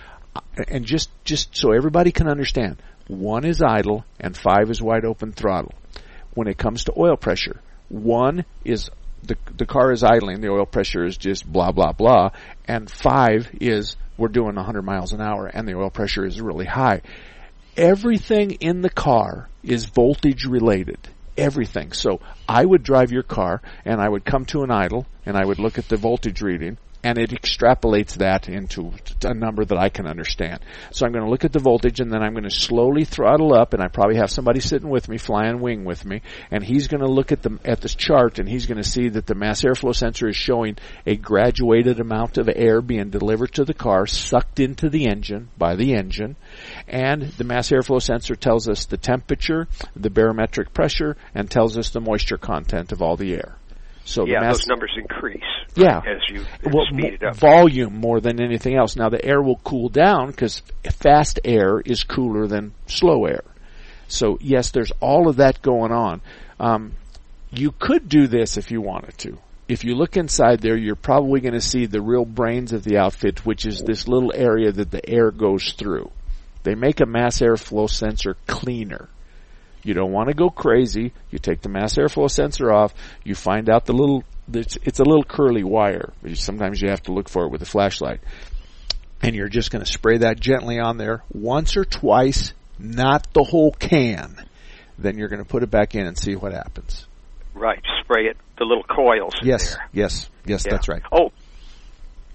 And just, just so everybody can understand, one is idle and five is wide open throttle. When it comes to oil pressure, one is the the car is idling, the oil pressure is just blah, blah, blah, and five is we're doing one hundred miles an hour and the oil pressure is really high. Everything in the car is voltage related. Everything. So I would drive your car and I would come to an idle and I would look at the voltage reading, and it extrapolates that into a number that I can understand. So I'm going to look at the voltage, and then I'm going to slowly throttle up, and I probably have somebody sitting with me, flying wing with me, and he's going to look at the at this chart, and he's going to see that the mass airflow sensor is showing a graduated amount of air being delivered to the car, sucked into the engine by the engine, and the mass airflow sensor tells us the temperature, the barometric pressure, and tells us the moisture content of all the air. So yeah, the mass, those numbers increase yeah. as you well, speed it up. Volume more than anything else. Now, the air will cool down because fast air is cooler than slow air. So, yes, there's all of that going on. Um, you could do this if you wanted to. If you look inside there, you're probably going to see the real brains of the outfit, which is this little area that the air goes through. They make a mass airflow sensor cleaner. You don't want to go crazy. You take the mass airflow sensor off. You find out the little, it's, it's a little curly wire. Sometimes you have to look for it with a flashlight. And you're just going to spray that gently on there once or twice, not the whole can. Then you're going to put it back in and see what happens. Right. Spray it, the little coils in yes, there. Yes, yes, yeah. That's right. Oh,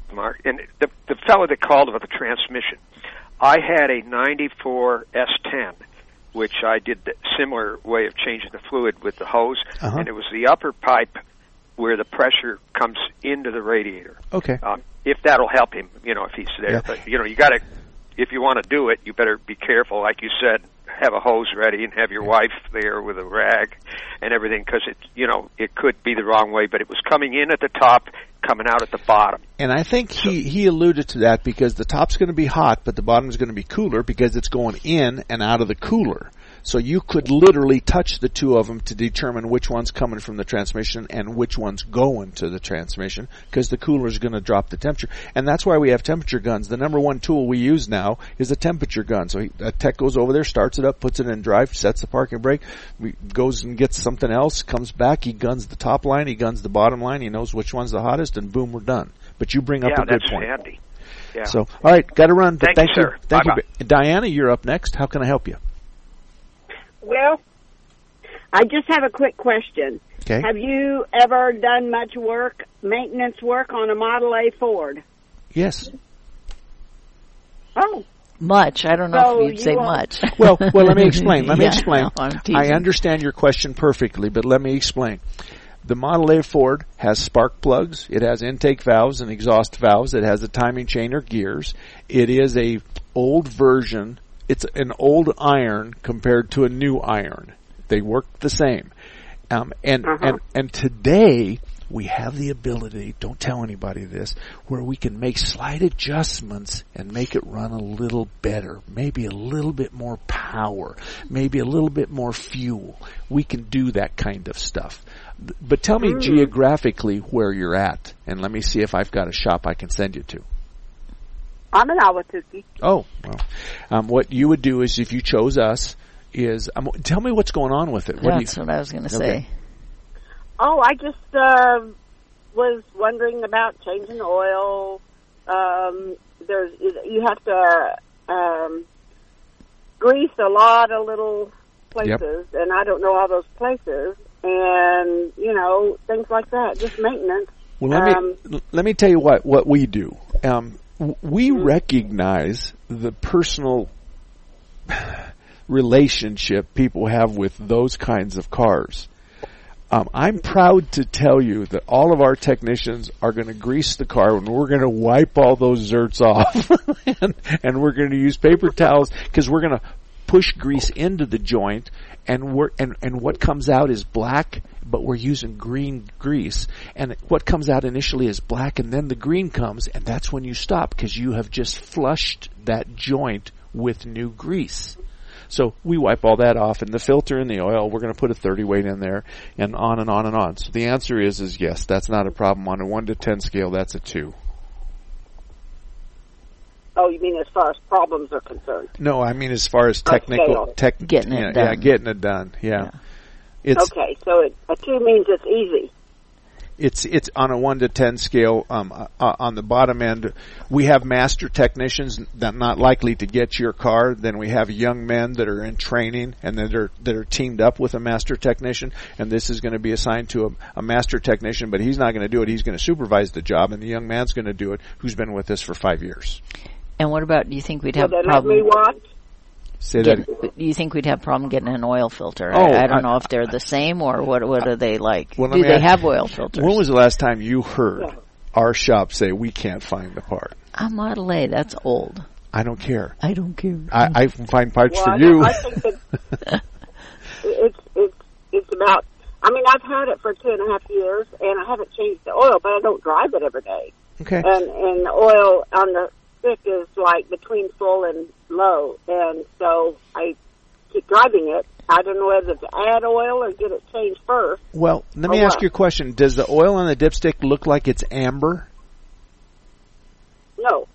Mark. And the the fellow that called about the transmission, I had a ninety-four S ten, which I did the similar way of changing the fluid with the hose, uh-huh. and it was the upper pipe where the pressure comes into the radiator. Okay. Um, if that'll help him, you know, if he's there. Yeah. But, you know, you got to, if you want to do it, you better be careful. Like you said, have a hose ready and have your yeah. wife there with a rag and everything, because it, you know, it could be the wrong way, but it was coming in at the top, coming out at the bottom. And I think he, he alluded to that because the top's going to be hot, but the bottom's going to be cooler because it's going in and out of the cooler. So you could literally touch the two of them to determine which one's coming from the transmission and which one's going to the transmission, because the cooler is going to drop the temperature. And that's why we have temperature guns. The number one tool we use now is a temperature gun. So he, a tech goes over there, starts it up, puts it in drive, sets the parking brake, goes and gets something else, comes back, he guns the top line, he guns the bottom line, he knows which one's the hottest, and boom, we're done. But you bring up yeah, a good that's point. Handy. Yeah. So, all right, got to run. But thank, thank you, you, sir. Thank Bye-bye. you, Diana. You're up next. How can I help you? Well, I just have a quick question. Okay. Have you ever done much work, maintenance work on a Model A Ford? Yes. Oh. Much. I don't know so if you'd you say won't. much. Well, well, let me explain. Let me yeah, explain. No, I understand your question perfectly, but let me explain. The Model A Ford has spark plugs. It has intake valves and exhaust valves. It has a timing chain or gears. It is a old version. It's an old iron compared to a new iron. They work the same. Um, and, uh-huh. and, and today we have the ability, don't tell anybody this, where we can make slight adjustments and make it run a little better, maybe a little bit more power, maybe a little bit more fuel. We can do that kind of stuff. But tell me mm. geographically where you're at, and let me see if I've got a shop I can send you to. I'm in Ahwatukee. Oh, well. Um, what you would do is if you chose us, is um, tell me what's going on with it. What That's do you, what I was going to okay. say. Oh, I just uh, was wondering about changing the oil. Um, there's you have to um, grease a lot of little places, yep. and I don't know all those places, and you know things like that. Just maintenance. Well, let um, me let me tell you what what we do. Um, we mm-hmm. recognize the personal relationship people have with those kinds of cars. Um, I'm proud to tell you that all of our technicians are going to grease the car and we're going to wipe all those zerts off and, and we're going to use paper towels because we're going to push grease into the joint and we're and, and what comes out is black, but we're using green grease, and what comes out initially is black and then the green comes, and that's when you stop because you have just flushed that joint with new grease. So we wipe all that off, and the filter and the oil, we're going to put a thirty weight in there, and on and on and on. So the answer is, is yes, that's not a problem. On a one to ten scale, that's a two. Oh, you mean as far as problems are concerned? No, I mean as far as technical, tech, getting it yeah, done. Yeah, getting it done. Yeah, yeah. It's okay. So it, a two means it's easy. It's it's on a one to ten scale. Um, uh, on the bottom end, we have master technicians that are not likely to get your car. Then we have young men that are in training and that are that are teamed up with a master technician. And this is going to be assigned to a, a master technician, but he's not going to do it. He's going to supervise the job, and the young man's going to do it, who's been with us for five years. And what about? Do you think we'd have Will a they problem? Let me watch? Say Get, that. do you think we'd have a problem getting an oil filter? Oh, I, I don't I, know if they're the same or what. What are they like? Well, do they ask, have oil filters? When was the last time you heard yeah. our shop say we can't find the part? A Model A, that's old. I don't care. I don't care. I, I can find parts well, for I you. I think that it's it's it's about. I mean, I've had it for two and a half years, and I haven't changed the oil, but I don't drive it every day. Okay. And and the oil on the stick is like between full and low, and so I keep driving it. I don't know whether to add oil or get it changed first. Well, let me ask you a question. Does the oil on the dipstick look like it's amber? No,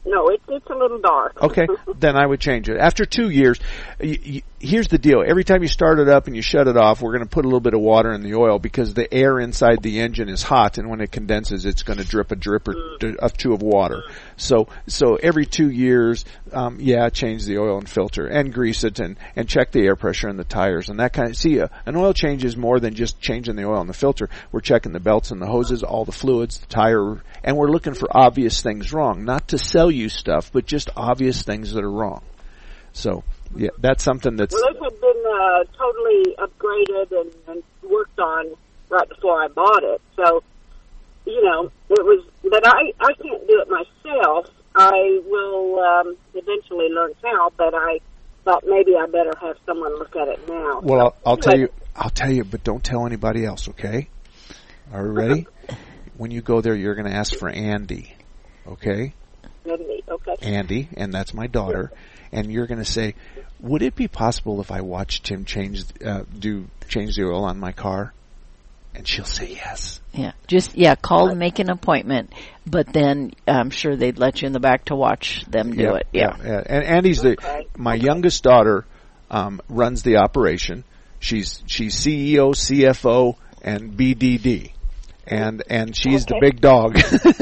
no, it's it's a little dark. Okay, then I would change it. After two years, y- y- here's the deal. Every time you start it up and you shut it off, we're going to put a little bit of water in the oil because the air inside the engine is hot, and when it condenses, it's going to drip a drip or t- of two of water. So, so every two years, um, yeah, change the oil and filter and grease it and, and check the air pressure in the tires and that kind of. See, uh, an oil change is more than just changing the oil and the filter. We're checking the belts and the hoses, all the fluids, the tire, and we're looking for obvious things wrong. Not to sell you stuff, but just obvious things that are wrong. So, yeah, that's something that's... Well, it had been uh, totally upgraded and, and worked on right before I bought it. So, you know, it was... But I, I can't do it myself. I will um, eventually learn how, but I thought maybe I better have someone look at it now. Well, I'll, I'll tell you, I'll tell you, but don't tell anybody else, okay? Are we ready? When you go there, you're going to ask for Andy, okay? Andy, okay. Andy, and that's my daughter, and you're going to say, would it be possible if I watched him change, uh, do change the oil on my car? And she'll say yes. Yeah, just, yeah, call and make an appointment, but then I'm sure they'd let you in the back to watch them do yeah, it. Yeah. yeah, yeah. And Andy's the, okay. my youngest daughter, um, runs the operation. She's, she's C E O, C F O, and B D D. And, and she's okay. the big dog.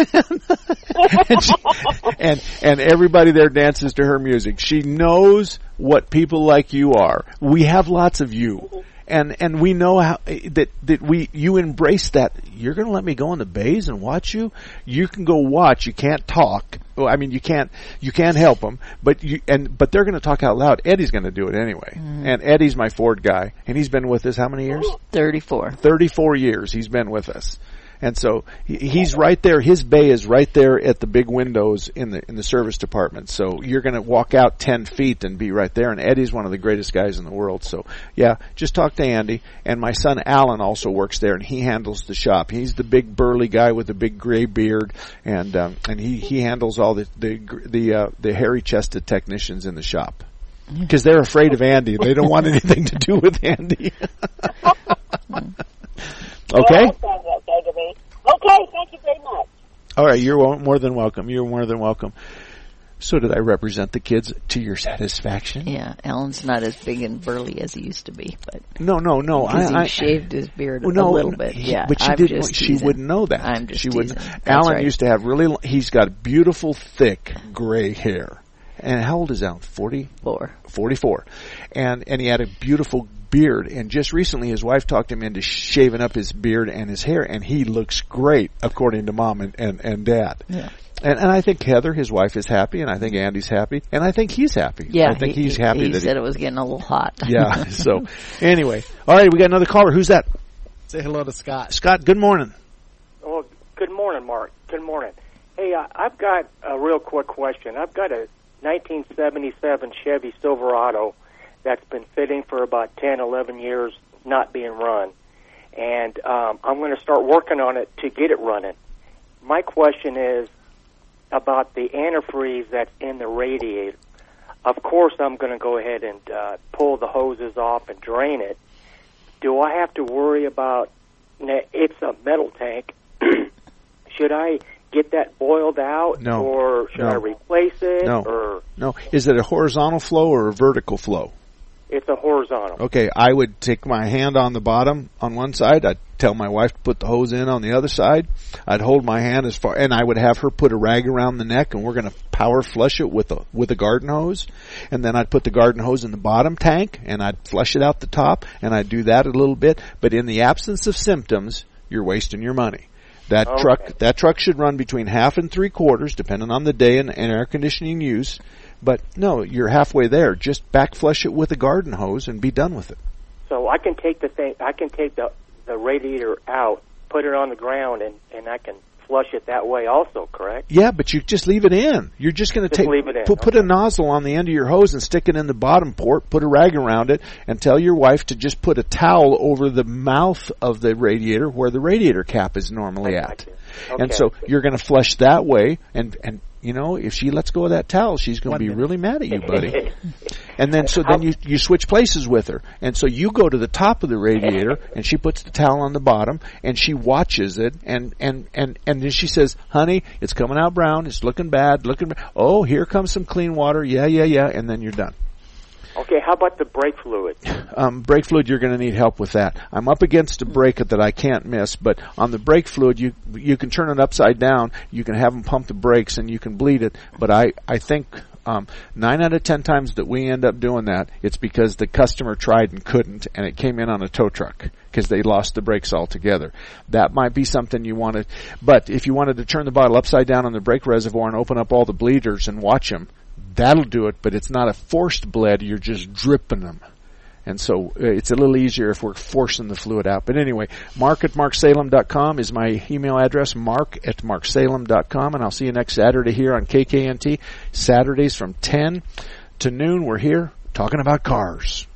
and, she, and, and everybody there dances to her music. She knows what people like you are. We have lots of you. And, and we know how, that, that we, you embrace that. You're gonna let me go in the bays and watch you? You can go watch. You can't talk. Well, I mean, you can't, you can't help them, but you, and, but they're gonna talk out loud. Eddie's gonna do it anyway. Mm. And Eddie's my Ford guy. And he's been with us how many years? thirty-four. thirty-four years he's been with us. And so he, he's right there. His bay is right there at the big windows in the in the service department. So you're going to walk out ten feet and be right there. And Eddie's one of the greatest guys in the world. So yeah, just talk to Andy. And my son Alan also works there, and he handles the shop. He's the big burly guy with the big gray beard, and um, and he he handles all the the the, uh, the hairy chested technicians in the shop because they're afraid of Andy. They don't want anything to do with Andy. Okay. Yeah, that sounds okay to me. Okay, thank you very much. All right, you're more than welcome. You're more than welcome. So did I represent the kids to your satisfaction? Yeah, Alan's not as big and burly as he used to be, but no, no, no. I, he I shaved his beard well, no, a little bit. He, yeah, but she I'm didn't. Just she teasing. wouldn't know that. I'm just she teasing. wouldn't. That's Alan right. used to have really. He's got beautiful, thick gray hair. And how old is Alan? Forty-four. Forty-four, and and he had a beautiful beard. And just recently, his wife talked him into shaving up his beard and his hair, and he looks great, according to Mom and and, and Dad. Yeah. And and I think Heather, his wife, is happy, and I think Andy's happy, and I think he's happy. Yeah, I think he, he's happy. He that said he, it was getting a little hot. Yeah. So anyway, all right, we got another caller. Who's that? Say hello to Scott. Scott, good morning. Well, good morning, Mark. Good morning. Hey, uh, I've got a real quick question. I've got a nineteen seventy-seven Chevy Silverado that's been sitting for about ten, eleven years, not being run. And um, I'm going to start working on it to get it running. My question is about the antifreeze that's in the radiator. Of course, I'm going to go ahead and uh, pull the hoses off and drain it. Do I have to worry about, it's a metal tank, should I get that boiled out, no, or should no. I replace it? No, or no. Is it a horizontal flow or a vertical flow? It's a horizontal. Okay, I would take my hand on the bottom on one side. I'd tell my wife to put the hose in on the other side. I'd hold my hand as far, and I would have her put a rag around the neck, and we're going to power flush it with a with a garden hose. And then I'd put the garden hose in the bottom tank, and I'd flush it out the top, and I'd do that a little bit. But in the absence of symptoms, you're wasting your money. That okay. truck, that truck should run between half and three quarters, depending on the day and, and air conditioning use. But no, you're halfway there. Just back flush it with a garden hose and be done with it. So I can take the thing, I can take the the radiator out, put it on the ground, and and I can flush it that way also, correct? Yeah, but you just leave it in. You're just going to take leave it in. Put, okay. put a nozzle on the end of your hose and stick it in the bottom port. Put a rag around it, and tell your wife to just put a towel over the mouth of the radiator where the radiator cap is normally at. Okay. And so you're going to flush that way, and and you know, if she lets go of that towel, she's going to be really mad at you, buddy. And then, so then you, you switch places with her. And so you go to the top of the radiator, and she puts the towel on the bottom, and she watches it, and, and, and, and then she says, honey, it's coming out brown, it's looking bad, looking bad. Oh, here comes some clean water, yeah, yeah, yeah, and then you're done. Okay, how about the brake fluid? Um, brake fluid, you're going to need help with that. I'm up against a brake that I can't miss, but on the brake fluid, you you can turn it upside down. You can have them pump the brakes, and you can bleed it. But I I think um, nine out of ten times that we end up doing that, it's because the customer tried and couldn't, and it came in on a tow truck because they lost the brakes altogether. That might be something you want to. But if you wanted to turn the bottle upside down on the brake reservoir and open up all the bleeders and watch them, that'll do it, but it's not a forced bled. You're just dripping them. And so uh, it's a little easier if we're forcing the fluid out. But anyway, mark at mark salem dot com is my email address, mark at mark salem dot com, and I'll see you next Saturday here on K K N T. Saturdays from ten to noon, we're here talking about cars.